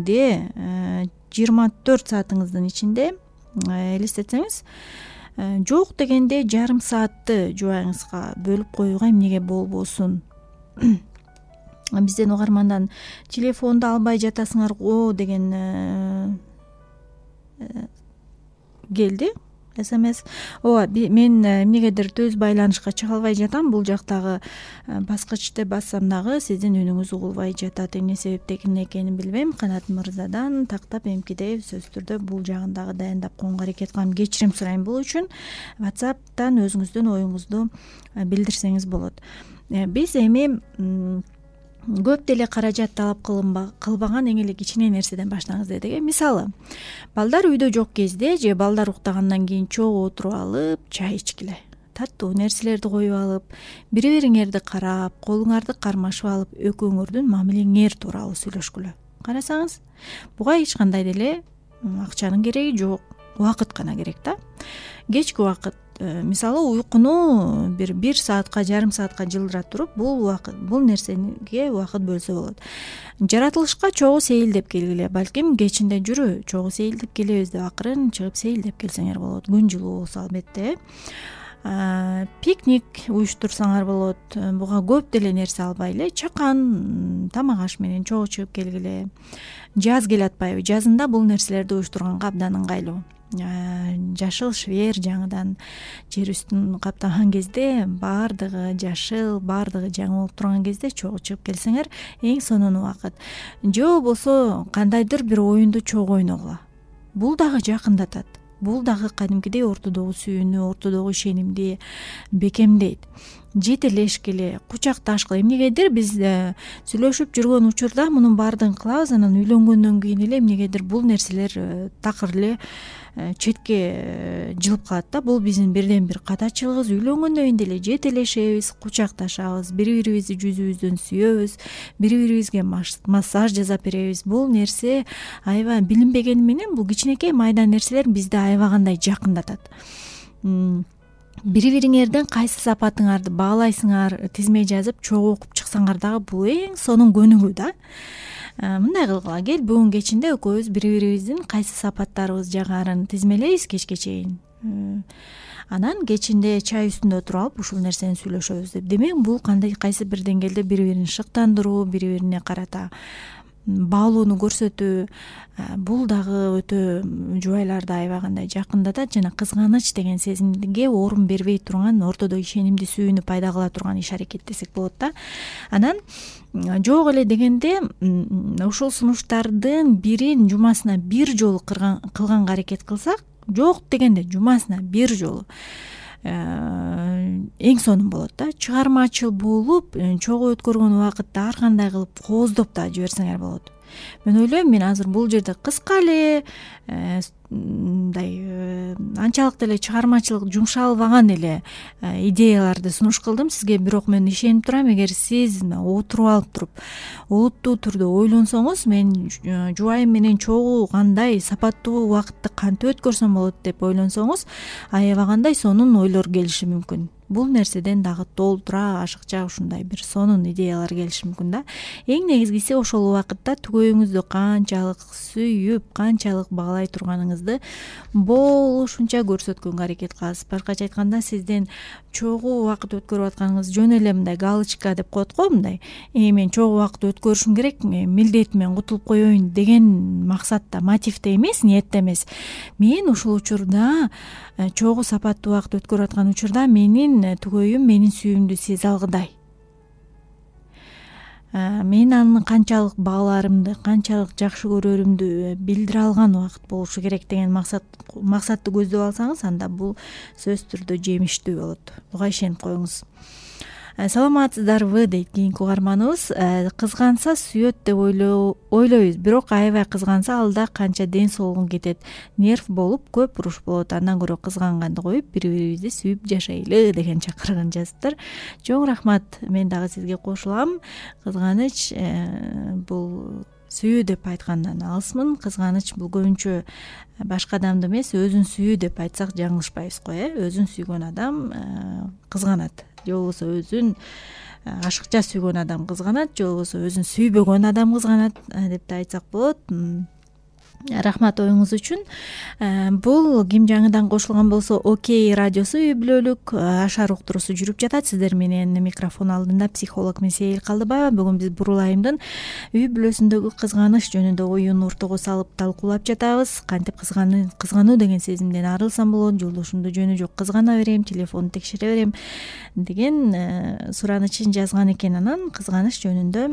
Speaker 3: ичинде элестетсеңиз, жок дегенде жарым саатты жубайыңызга бөлүп коюуга эмнеге болбосун? Бизден угармандан телефонду албай жатасыңар го деген келди, СМС. Ооба, мен эмнегедир төз байланышка чыга албай жатам. Бул жактагы баскычты бассам дагы сиздин үнүңүз угулбай жатат. Эмне себептен экенин билбейм. Канат мырзадан тактап эмкидей сөзсүз түрдө бул жагын дагы дайындап коюнга аракет кылам. Кечирим сурайм бул үчүн. WhatsApp'тан өзүңүздүн оюңузду билдирсеңиз болот. Биз эми көп деле каражат талап кылбаган эң эле кичине нерседен баштаңыз дедик. Мисалы, балдар үйдө жок кезде же балдар уктагандан кийин чогуу отуруп алып, чай ичкиле. Таттуу нерселерди коюп алып, бири-бириңерди карап, колуңарды кармашып алып, экөөңөрдүн мамилеңер тууралуу сүйлөшкүлө. Карасаңыз, буга эч кандай деле акчанын кереги жок, убакыт гана керек да. Кечки убакыт, мисалы, уйкуну бир саатка, жарым саатка жылдыра туруп, бул нерсеге убакыт бөлсө болот. Жаратылышка чогуу сейилдеп келгиле, балким кечинде жүрү, чогуу сейилдеп келебиз деп акырын чыгып сейилдеп келсеңер болот. Күн жылуу болсо албетте. Пикник уюштурсаңар болот. Буга көп деле нерсе албай эле, чакан, тамак аш менен чогуу чыгып келгиле. Жаз келатпайбы? Жазында бул нерселерди уюштурганга абдан ыңгайлуу. Жашыл швер жаңыдан жер үстүн каптаган кезде, баардыгы жашыл, баардыгы жаңы болуп турган кезде чогуу чыгып келсеңер эң сонун убакыт. Же болбосо кандайдыр бир оюнду чогуу ойногула. Бул дагы жакындатат. Бул дагы кадимкидей ортодогу сүйүүнү, ортодогу ишенимди бекемдейт. Жетелешкиле, кучакташкыле, эмнегедир биз сүйлөшүп жүргөн учурда мунун баардыгын кылабыз, анан үйлөнгөндөн кийин эле эмнегедир бул нерселер такыр эле четке жылып калат да. Бул биздин бирден бир катачылыгыбыз. Үйлөнгөндөн кийин деле жетелешебиз, кучакташабыз, бири-бирибизди жүзүбүздөн сүйөбүз, бири-бирибизге массаж жасап беребиз. Бул нерсе аябай билинбегени менен бул кичинекей майда нерселер бизди аябагандай жакындатат. бири бириңердин кайсы сапатыңарды баалайсыңар тизме жазып чогуу окуп чыксаңар дагы бул эң сонун көнүгүү да. Мындай кылгыла, кел бүгүн кечинде экөөбүз бири бирибиздин кайсы сапаттарыбыз жагарын тизмелейбиз кечке чейин. Анан кечинде чай үстүндө отуруп алып ушул нерсени сүйлөшөбүз деп. Демек бул кайсы бир деңгээлде бири бирин шыктандыруу, бири бирине карата баалоону көрсөтүү, бул дагы өтө жубайларды аябагандай жакындатат жана кызганыч деген сезимге орун бербей турган, ортодо ишенимди сүйүүнү пайда кыла турган иш аракет десек болот да. Анан жок эле дегенде ушул сунуштардын бирин жумасына бир жолу кылганга аракет кылсак, жок дегенде жумасына бир жолу эң сонун болот да. Чыгармачыл болуп чогуу өткөргөн убакытты ар кандай кылып кооздоп да жиберсеңер болот. Мен ойлойм, мен азыр бул жерде кыска эле мындай анчалык деле чыгармачылык жумшалбаган эле идеяларды сунуш кылдым сизге, бирок мен ишенип турам, эгер сиз отуруп алып туруп олуттуу түрдө ойлонсоңуз, мен жубайым менен чогуу кандай сапаттуу убакытты кантип өткөрсөм болот деп ойлонсоңуз, аябагандай сонун ойлор келиши мүмкүн. Бул нерседен дагы толтура ашыкча ушундай бир сонун идеялар келиши мүмкүн да. Эң негизгиси ошол убакытта түгөйүңүздү канчалык сүйүп, канчалык баалай турганыңызды болушунча көрсөткөнгө аракет кыласыз. Башкача айтканда, сиздин чогуу убакыт өткөрүп атканыңыз жөн эле мындай галочка деп коет го, мындай мен чогуу убакыт өткөрүшүм керек, милдетимен кутулуп коеюн деген максатта, мотивде эмес, ниетте эмес. Мен ушул учурда чогуу сапаттуу убакыт өткөрүп аткан учурда менин түгөйүм менин сүйүүмдү сезе алгыдай. Мен анын канчалык бааларымды, канчалык жакшы көрөрүмдү билдире алган убакыт болушу керек деген максатты көздөп алсаңыз, анда бул сөзсүз түрдө жемиштүү болот. Буга ишенип коюңуз. Саламатсыздарбы дейт кийинки угарманыбыз. Кызганса сүйөт деп ойлойбуз, бирок аябай кызганса алда канча ден соолугун кетет, нерв болуп көп уруш болот. Андан көрө кызганганды коюп, бири бирибизди сүйүп жашайлы деген чакырыгын жазыптыр. Чоң рахмат. Мен дагы сизге кошулам. Кызганыч бул сүйүү деп айткандан алысмын. Кызганыч бул көбүнчө башка адамды эмес, өзүн сүйүү деп айтсак жаңылышпайбыз го. Өзүн сүйгөн адам кызганат, же болбосо өзүн ашыкча сүйгөн адам кызганат, же болбосо өзүн сүйбөгөн адам кызганат деп да айтсак болот. Рахмат оюңуз үчүн. Бул ким жаңыдан кошулган болсо, Окей радиосу үй бүлөлүк ашар уктуруусу жүрүп жатат. Сиздер менен микрофон алдында психолог Месейил Калдыбаева. Бүгүн биз Бурул айымдын үй бүлөсүндөгү кызганыч жөнүндө оюн ортого салып талкуулап жатабыз. Кантип кызгануу деген сезимден арылсам болот, жолдошумду жөнү жок кызгана берем, телефонду текшере берем деген суранычын жазган экен. Анан кызганыч жөнүндө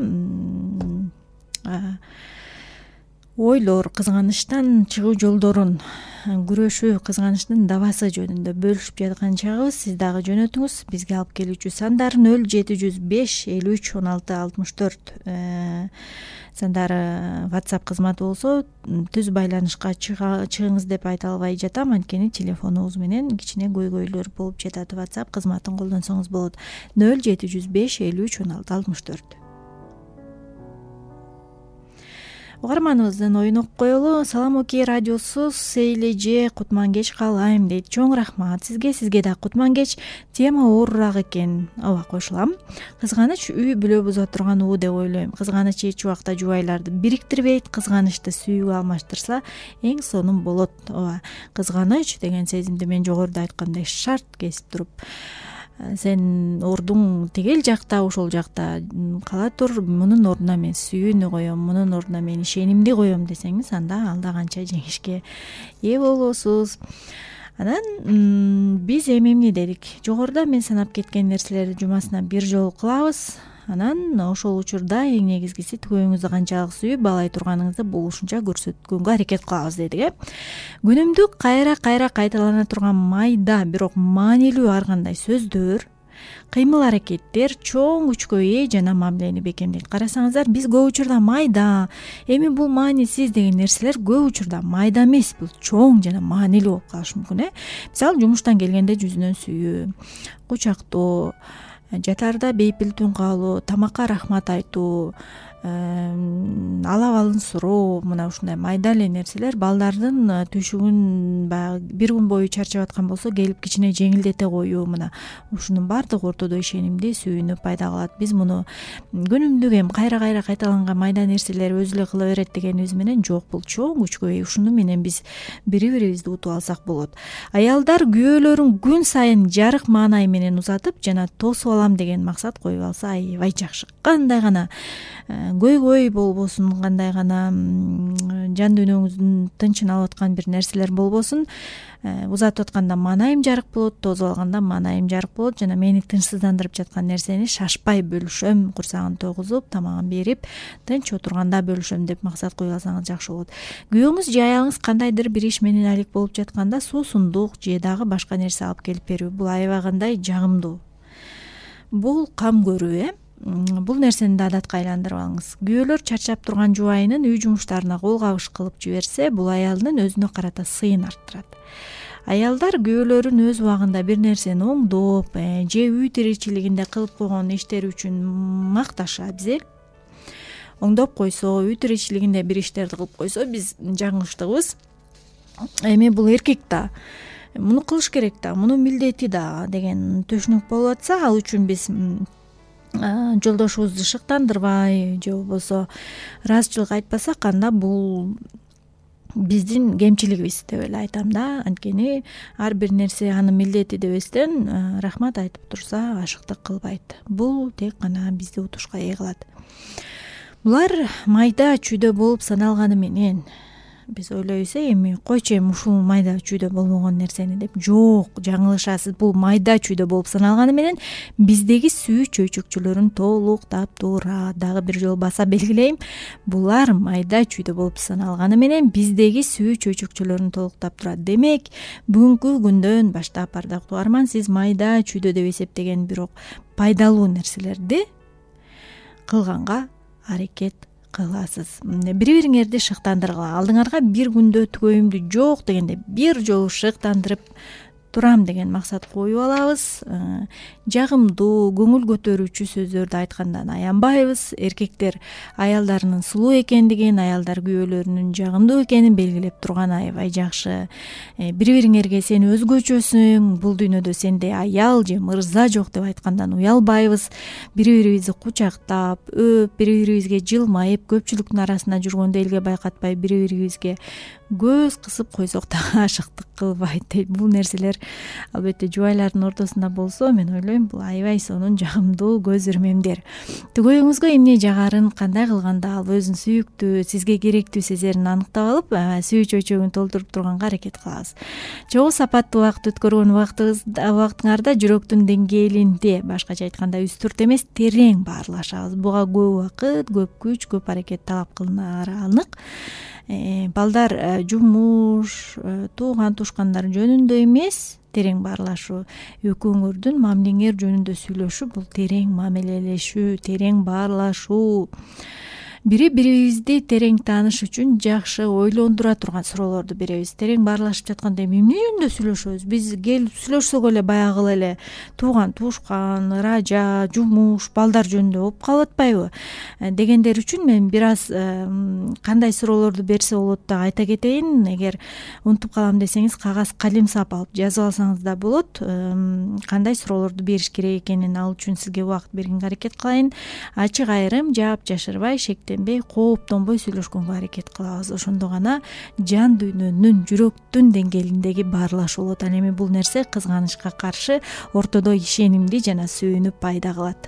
Speaker 3: ойлор, кызганычтан чыгуу жолдорун, күрөшүү, кызганычтын дабасы жөнүндө бөлүшүп жаткан чагыбыз. Сиз дагы жөнөтүңүз. Бизге алып келүүчү сандар 0705 53 16 64 сандары. WhatsApp кызматы болсо түз байланышка чыгыңыз деп айта албай жатам, анткени телефонубуз менен кичине көйгөйлөр болуп жатат. WhatsApp кызматын колдонсоңуз болот. 0705 53 16 64. Угарманыбыздын оюн окуп коелу. Салам Окей радиосу, сейле же кутман кеч каалайм дейт. Чоң рахмат сизге да кутман кеч. Тема оорураак экен. Ооба, кошулам. Кызганыч үй бүлө буза турган уу деп ойлойм. Кызганыч эч убакта жубайларды бириктирбейт. Кызганычты сүйүүгө алмаштырса эң сонун болот. Ооба, кызганыч деген сезимди мен жогоруда айткандай шарт кесип туруп, сен ордуң тигил жакта, ошол жакта кала тур, мунун ордуна мен сүйүүнү коем, мунун ордуна мен ишенимди коем десеңиз, анда алда канча жеңишке ээ болосуз. Анан биз эмне дедик? Жогоруда мен санап кеткен нерселерди жумасына бир жолу кылабыз. Анан ошол учурда эң негизгиси түгөйүңүздү канчалык сүйүп баалай турганыңызды болушунча көрсөткөнгө аракет кылабыз дедик. Күнүмдүк кайра кайталана турган майда, бирок маанилүү ар кандай сөздөр, кыймыл аракеттер чоң күчкө ээ жана мамилени бекемдейт. Карасаңыздар, биз көп учурда майда, эми бул маанисиз деген нерселер көп учурда майда эмес, бул чоң жана маанилүү болуп калышы мүмкүн. Мисалы, жумуштан келгенде жүзүнөн сүйүү, кучактоо, жатаарда бейпил түн калуу, тамакка рахмат айтуу, алабалын суроо, мына ушундай майда эле нерселер балдардын түйшүгүн баягы бир күн бою чарчап аткан болсо келип кичине жеңилдете коюу, мына ушунун баардыгы ортодо ишенимди сүйүүнү пайда кылат. Биз муну күнүмдүк эми кайра кайталанган майда нерселер өзү эле кыла берет дегенибиз менен жок, бул чоң күчкө ушуну менен биз бири бирибизди утуп алсак болот. Аялдар күйөөлөрүн күн сайын жарык маанай менен узатып жана тосуп алам деген максат коюп алса аябай жакшы. Кандай гана көйгөй болбосун, кандай гана жан дүйнөңүздүн тынчын алып аткан бир нерселер болбосун, узатып атканда маанайым жарык болот, тосуп алганда маанайым жарык болот жана мени тынчсыздандырып жаткан нерсени шашпай бөлүшөм, курсагын тойгузуп, тамагын берип, тынч отурганда бөлүшөм деп максат коюп алсаңыз жакшы болот. Күйөөңүз же аялыңыз кандайдыр бир иш менен алек болуп жатканда суусундук же дагы башка нерсе алып келип берүү, бул аябай кандай жагымдуу. Бул кам көрүү, бул нерсени да адатка айландырып алыңыз. Күйөөлөр чарчап турган жубайынын үй жумуштарына кол кабыш кылып жиберсе, бул аялдын өзүнө карата сыйын арттырат. Аялдар күйөөлөрүн өз убагында бир нерсени оңдоп же үй тиричилигинде кылып койгон иштери үчүн макташа абзел. Оңдоп койсо, үй тиричилигинде бир иштерди кылып койсо, биз жаңылыштыгыбыз эми бул эркек да муну кылыш керек да, мунун милдети да деген төшүнүк болуп атса, ал үчүн биз жолдошубузду шыктандырбай же болбосо ыраазычылык айтпасак, анда бул биздин кемчилигибиз деп эле айтам да. Анткени ар бир нерсе анын милдети дебестен рахмат айтып турса ашыктык кылбайт. Бул тек гана бизди утушка ээ кылат. Булар майда чүйдө болуп саналганы менен биз ойлойбуз, эми койчу эми ушул майда чүйдө болбогон нерсени деп. Жок, жаңылышасыз. Бул майда чүйдө болуп саналганы менен биздеги сүйүү чөйчөкчөлөрүн толук таптуура, дагы бир жолу баса белгилейм, булар майда чүйдө болуп саналганы менен биздеги сүйүү чөйчөкчөлөрүн толук таптуура. Демек, бүгүнкү күндөн баштап ардактуу угарман, сиз майда чүйдө деп эсептеген бирок пайдалуу нерселерди кылганга аракет кыласыз. Бири-бириңерди шыктандыргыла. Алдыңарга бир күндө түгөйүмдү жок дегенде бир жолу шыктандырып турам деген максат коюп алабыз. Жагымдуу, көңүл көтөрүүчү сөздөрдү айткандан аянбайбыз. Эркектер аялдарынын сулуу экендигин, аялдар күйөөлөрүнүн жагымдуу экенин белгилеп турган аябай жакшы. Бири-бириңерге сен өзгөчөсүң, бул дүйнөдө сендей аял же мырза жок деп айткандан уялбайбыз. Бири-бирибизди кучактап, өп, бири-бирибизге жылмайып, көпчүлүктүн арасында жүргөндө элге байкатпай бири-бирибизге көз кысып койсок да ашыктык кылбайт дейт. Бул нерселер албетте жубайлардын ортосунда болсо, мен ойлойм, бул аябай сонун жагымдуу көз ирмемдер. Түгөйүңүзгө эмне жагарын, кандай кылганда ал өзүн сүйүктүү, сизге керектүү сезерин аныктап алып, сүйүү чөйчөгүн толтуруп турганга аракет кылабыз. Чогуу сапаттуу убакыт өткөргөн убактыңарда жүрөктүн деңгээлинде, башкача айтканда үстүрт эмес, терең баарлашабыз. Буга көп убакыт, көп күч, көп аракет талап кылынары анык. Балдар жумуш, тууган тушкандар жөнүндө эмес, терең баарлашуу, экөөңөрдүн мамилеңер жөнүндө сүйлөшүү, бул терең мамилелешүү, терең баарлашуу. Бири-бирибизди терең тааныш үчүн жакшы ойлондура турган суроолорду беребиз. Терең баарлашып жатканда эмне жөнүндө сүйлөшөбүз? Биз келип сүйлөшсөк эле баягы эле тууган тушкан, ыража, жумуш, балдар жөнүндө болуп калып атпайбы? Дегендер үчүн мен бир аз кандай суроолорду берсе болот да айта кетейин. Эгер унутуп калам десеңиз, кагаз калем сап алып жазып алсаңыз да болот. Кандай суроолорду бериш керек экенин ал үчүн сизге убакыт бергенге аракет кылайын. Ачык айрым, жаап жашырбай, кооптонбой сүйлөшкөнгө аракет кылабыз. Ошондо гана жан дүйнөнүн, жүрөктүн деңгээлиндеги баарлашуу болот. Ал эми бул нерсе кызганычка каршы ортодо ишенимди жана сүйүүнү пайда кылат.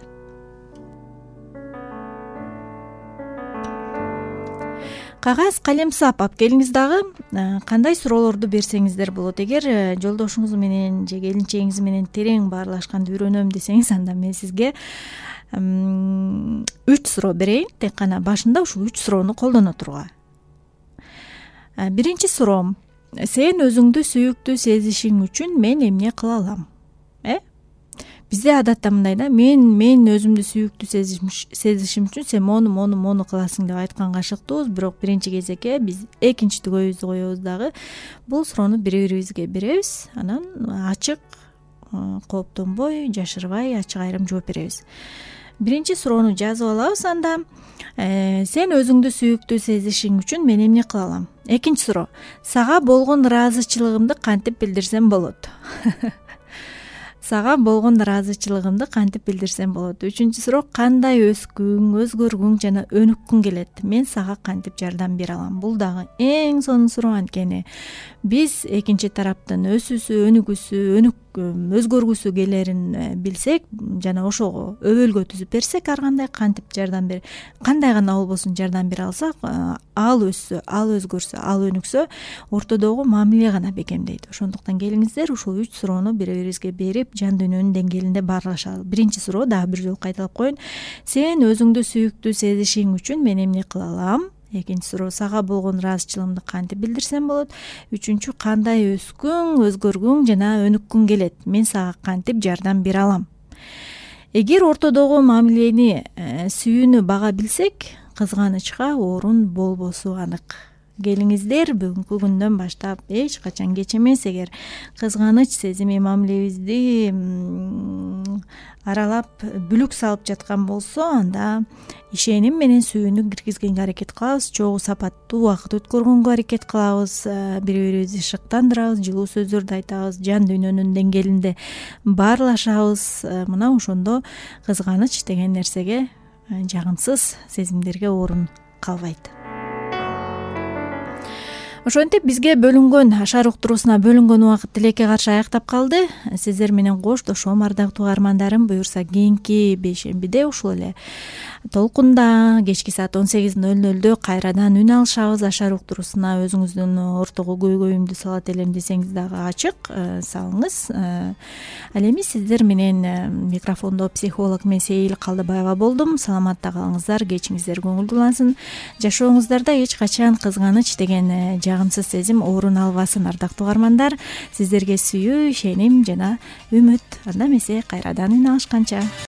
Speaker 3: Кагаз калем сап алып келиңиз дагы. Кандай суроолорду берсеңиздер болот. Эгер жолдошуңуз менен же келинчегиңиз менен терең баарлашканды үйрөнөм десеңиз, анда мен сизге 3 суроо берейин. Тек гана башында ушул 3 суроону колдоно тургула. Биринчи суроом: сен өзүңдү сүйүктүү сезишиң үчүн мен эмне кыла алам? Бизде адатта мындай да, мен өзүмдү сүйүктүү сезишим үчүн сен мону кыласың деп айтканга ашыктуубуз, бирок биринчи кезекке биз экинчи түгөйүбүздү коебуз дагы. Бул суроону бири-бирибизге беребиз, анан ачык, кооптонбой, жашырбай, ачык айрым жооп беребиз. биринчи суроону жазып алабыз. Анда сен өзүңдү сүйүктүү сезишиң үчүн мен эмне кыла алам? Экинчи суроо: сага болгон ыраазычылыгымды кантип билдирсем болот? Сага болгон ыраазычылыгымды кантип билдирсем болот? Үчүнчү суроо: кандай өскүң, өзгөргүң жана өнүккүң келет? Мен сага кантип жардам бере алам? Бул дагы эң сонун суроо. Анткени биз экинчи тараптын өсүүсү, өнүгүүсү, өзгөргүсү келерин билсек жана ошого өбөлгө түзүп берсек, ар кандай кантип жардам кандай гана болбосун жардам бере алсак, ал өссө, ал өзгөрсө, ал өнүксө, ортодогу мамиле гана бекемдейт. Ошондуктан келиңиздер ушул 3 суроону бири-бирибизге берип, жан дүйнөнүн деңгээлинде баарлашалы. Биринчи суроо дагы бир жолу кайталап коеюн: сен өзүңдү сүйүктүү сезишиң үчүн мен эмне кыла алам? Экинчи суроо: сага болгон ыраазычылыгымды кантип билдирсем болот? Үчүнчү: кандай өскүң, өзгөргүң жана өнүккүң келет? Мен сага кантип жардам бере алам? Эгер ортодогу мамилени, сүйүүнү бага билсек, кызганычка орун болбосу анык. Келиңиздер, бүгүнкү күндөн баштап эч качан кеч эмес, эгер кызганыч сезими мамилебизди аралап бүлүк салып жаткан болсо, анда ишеним менен сүйүүнү киргизгенге аракет кылабыз, чогуу сапаттуу убакыт өткөргөнгө аракет кылабыз, бири-бирибизди шыктандырабыз, жылуу сөздөрдү айтабыз, жан дүйнөнүн деңгээлинде баарлашабыз. Мына ошондо кызганыч деген нерсеге, жагымсыз сезимдерге орун калбайт. Ошентип бизге бөлүнгөн, Ашар уктуруусуна бөлүнгөн убакыт тилекке каршы аяктап калды. Сиздер менен коштошом, ардактуу угармандарым. Буюрса кийинки бейшембиде ушул эле толкунда кечки саат 18:00 кайрадан үн алышабыз. Ашар уктуруусуна өзүңүздүн ортого көйгөйүмдү салат элем десеңиз дагы ачык, салыңыз. Ал эми сиздер менен микрофондо психолог мен Сейил Калдыбаева болдум. Саламатта калыңыздар, кечиңиздер көңүлдүүлансын. Жашооңуздарда эч качан кызганыч деген жагымсыз сезим орун албасын, ардактуу угармандар. Сиздерге сүйүү, ишеним жана үмүт. Анда эмесе кайрадан үн алышканча.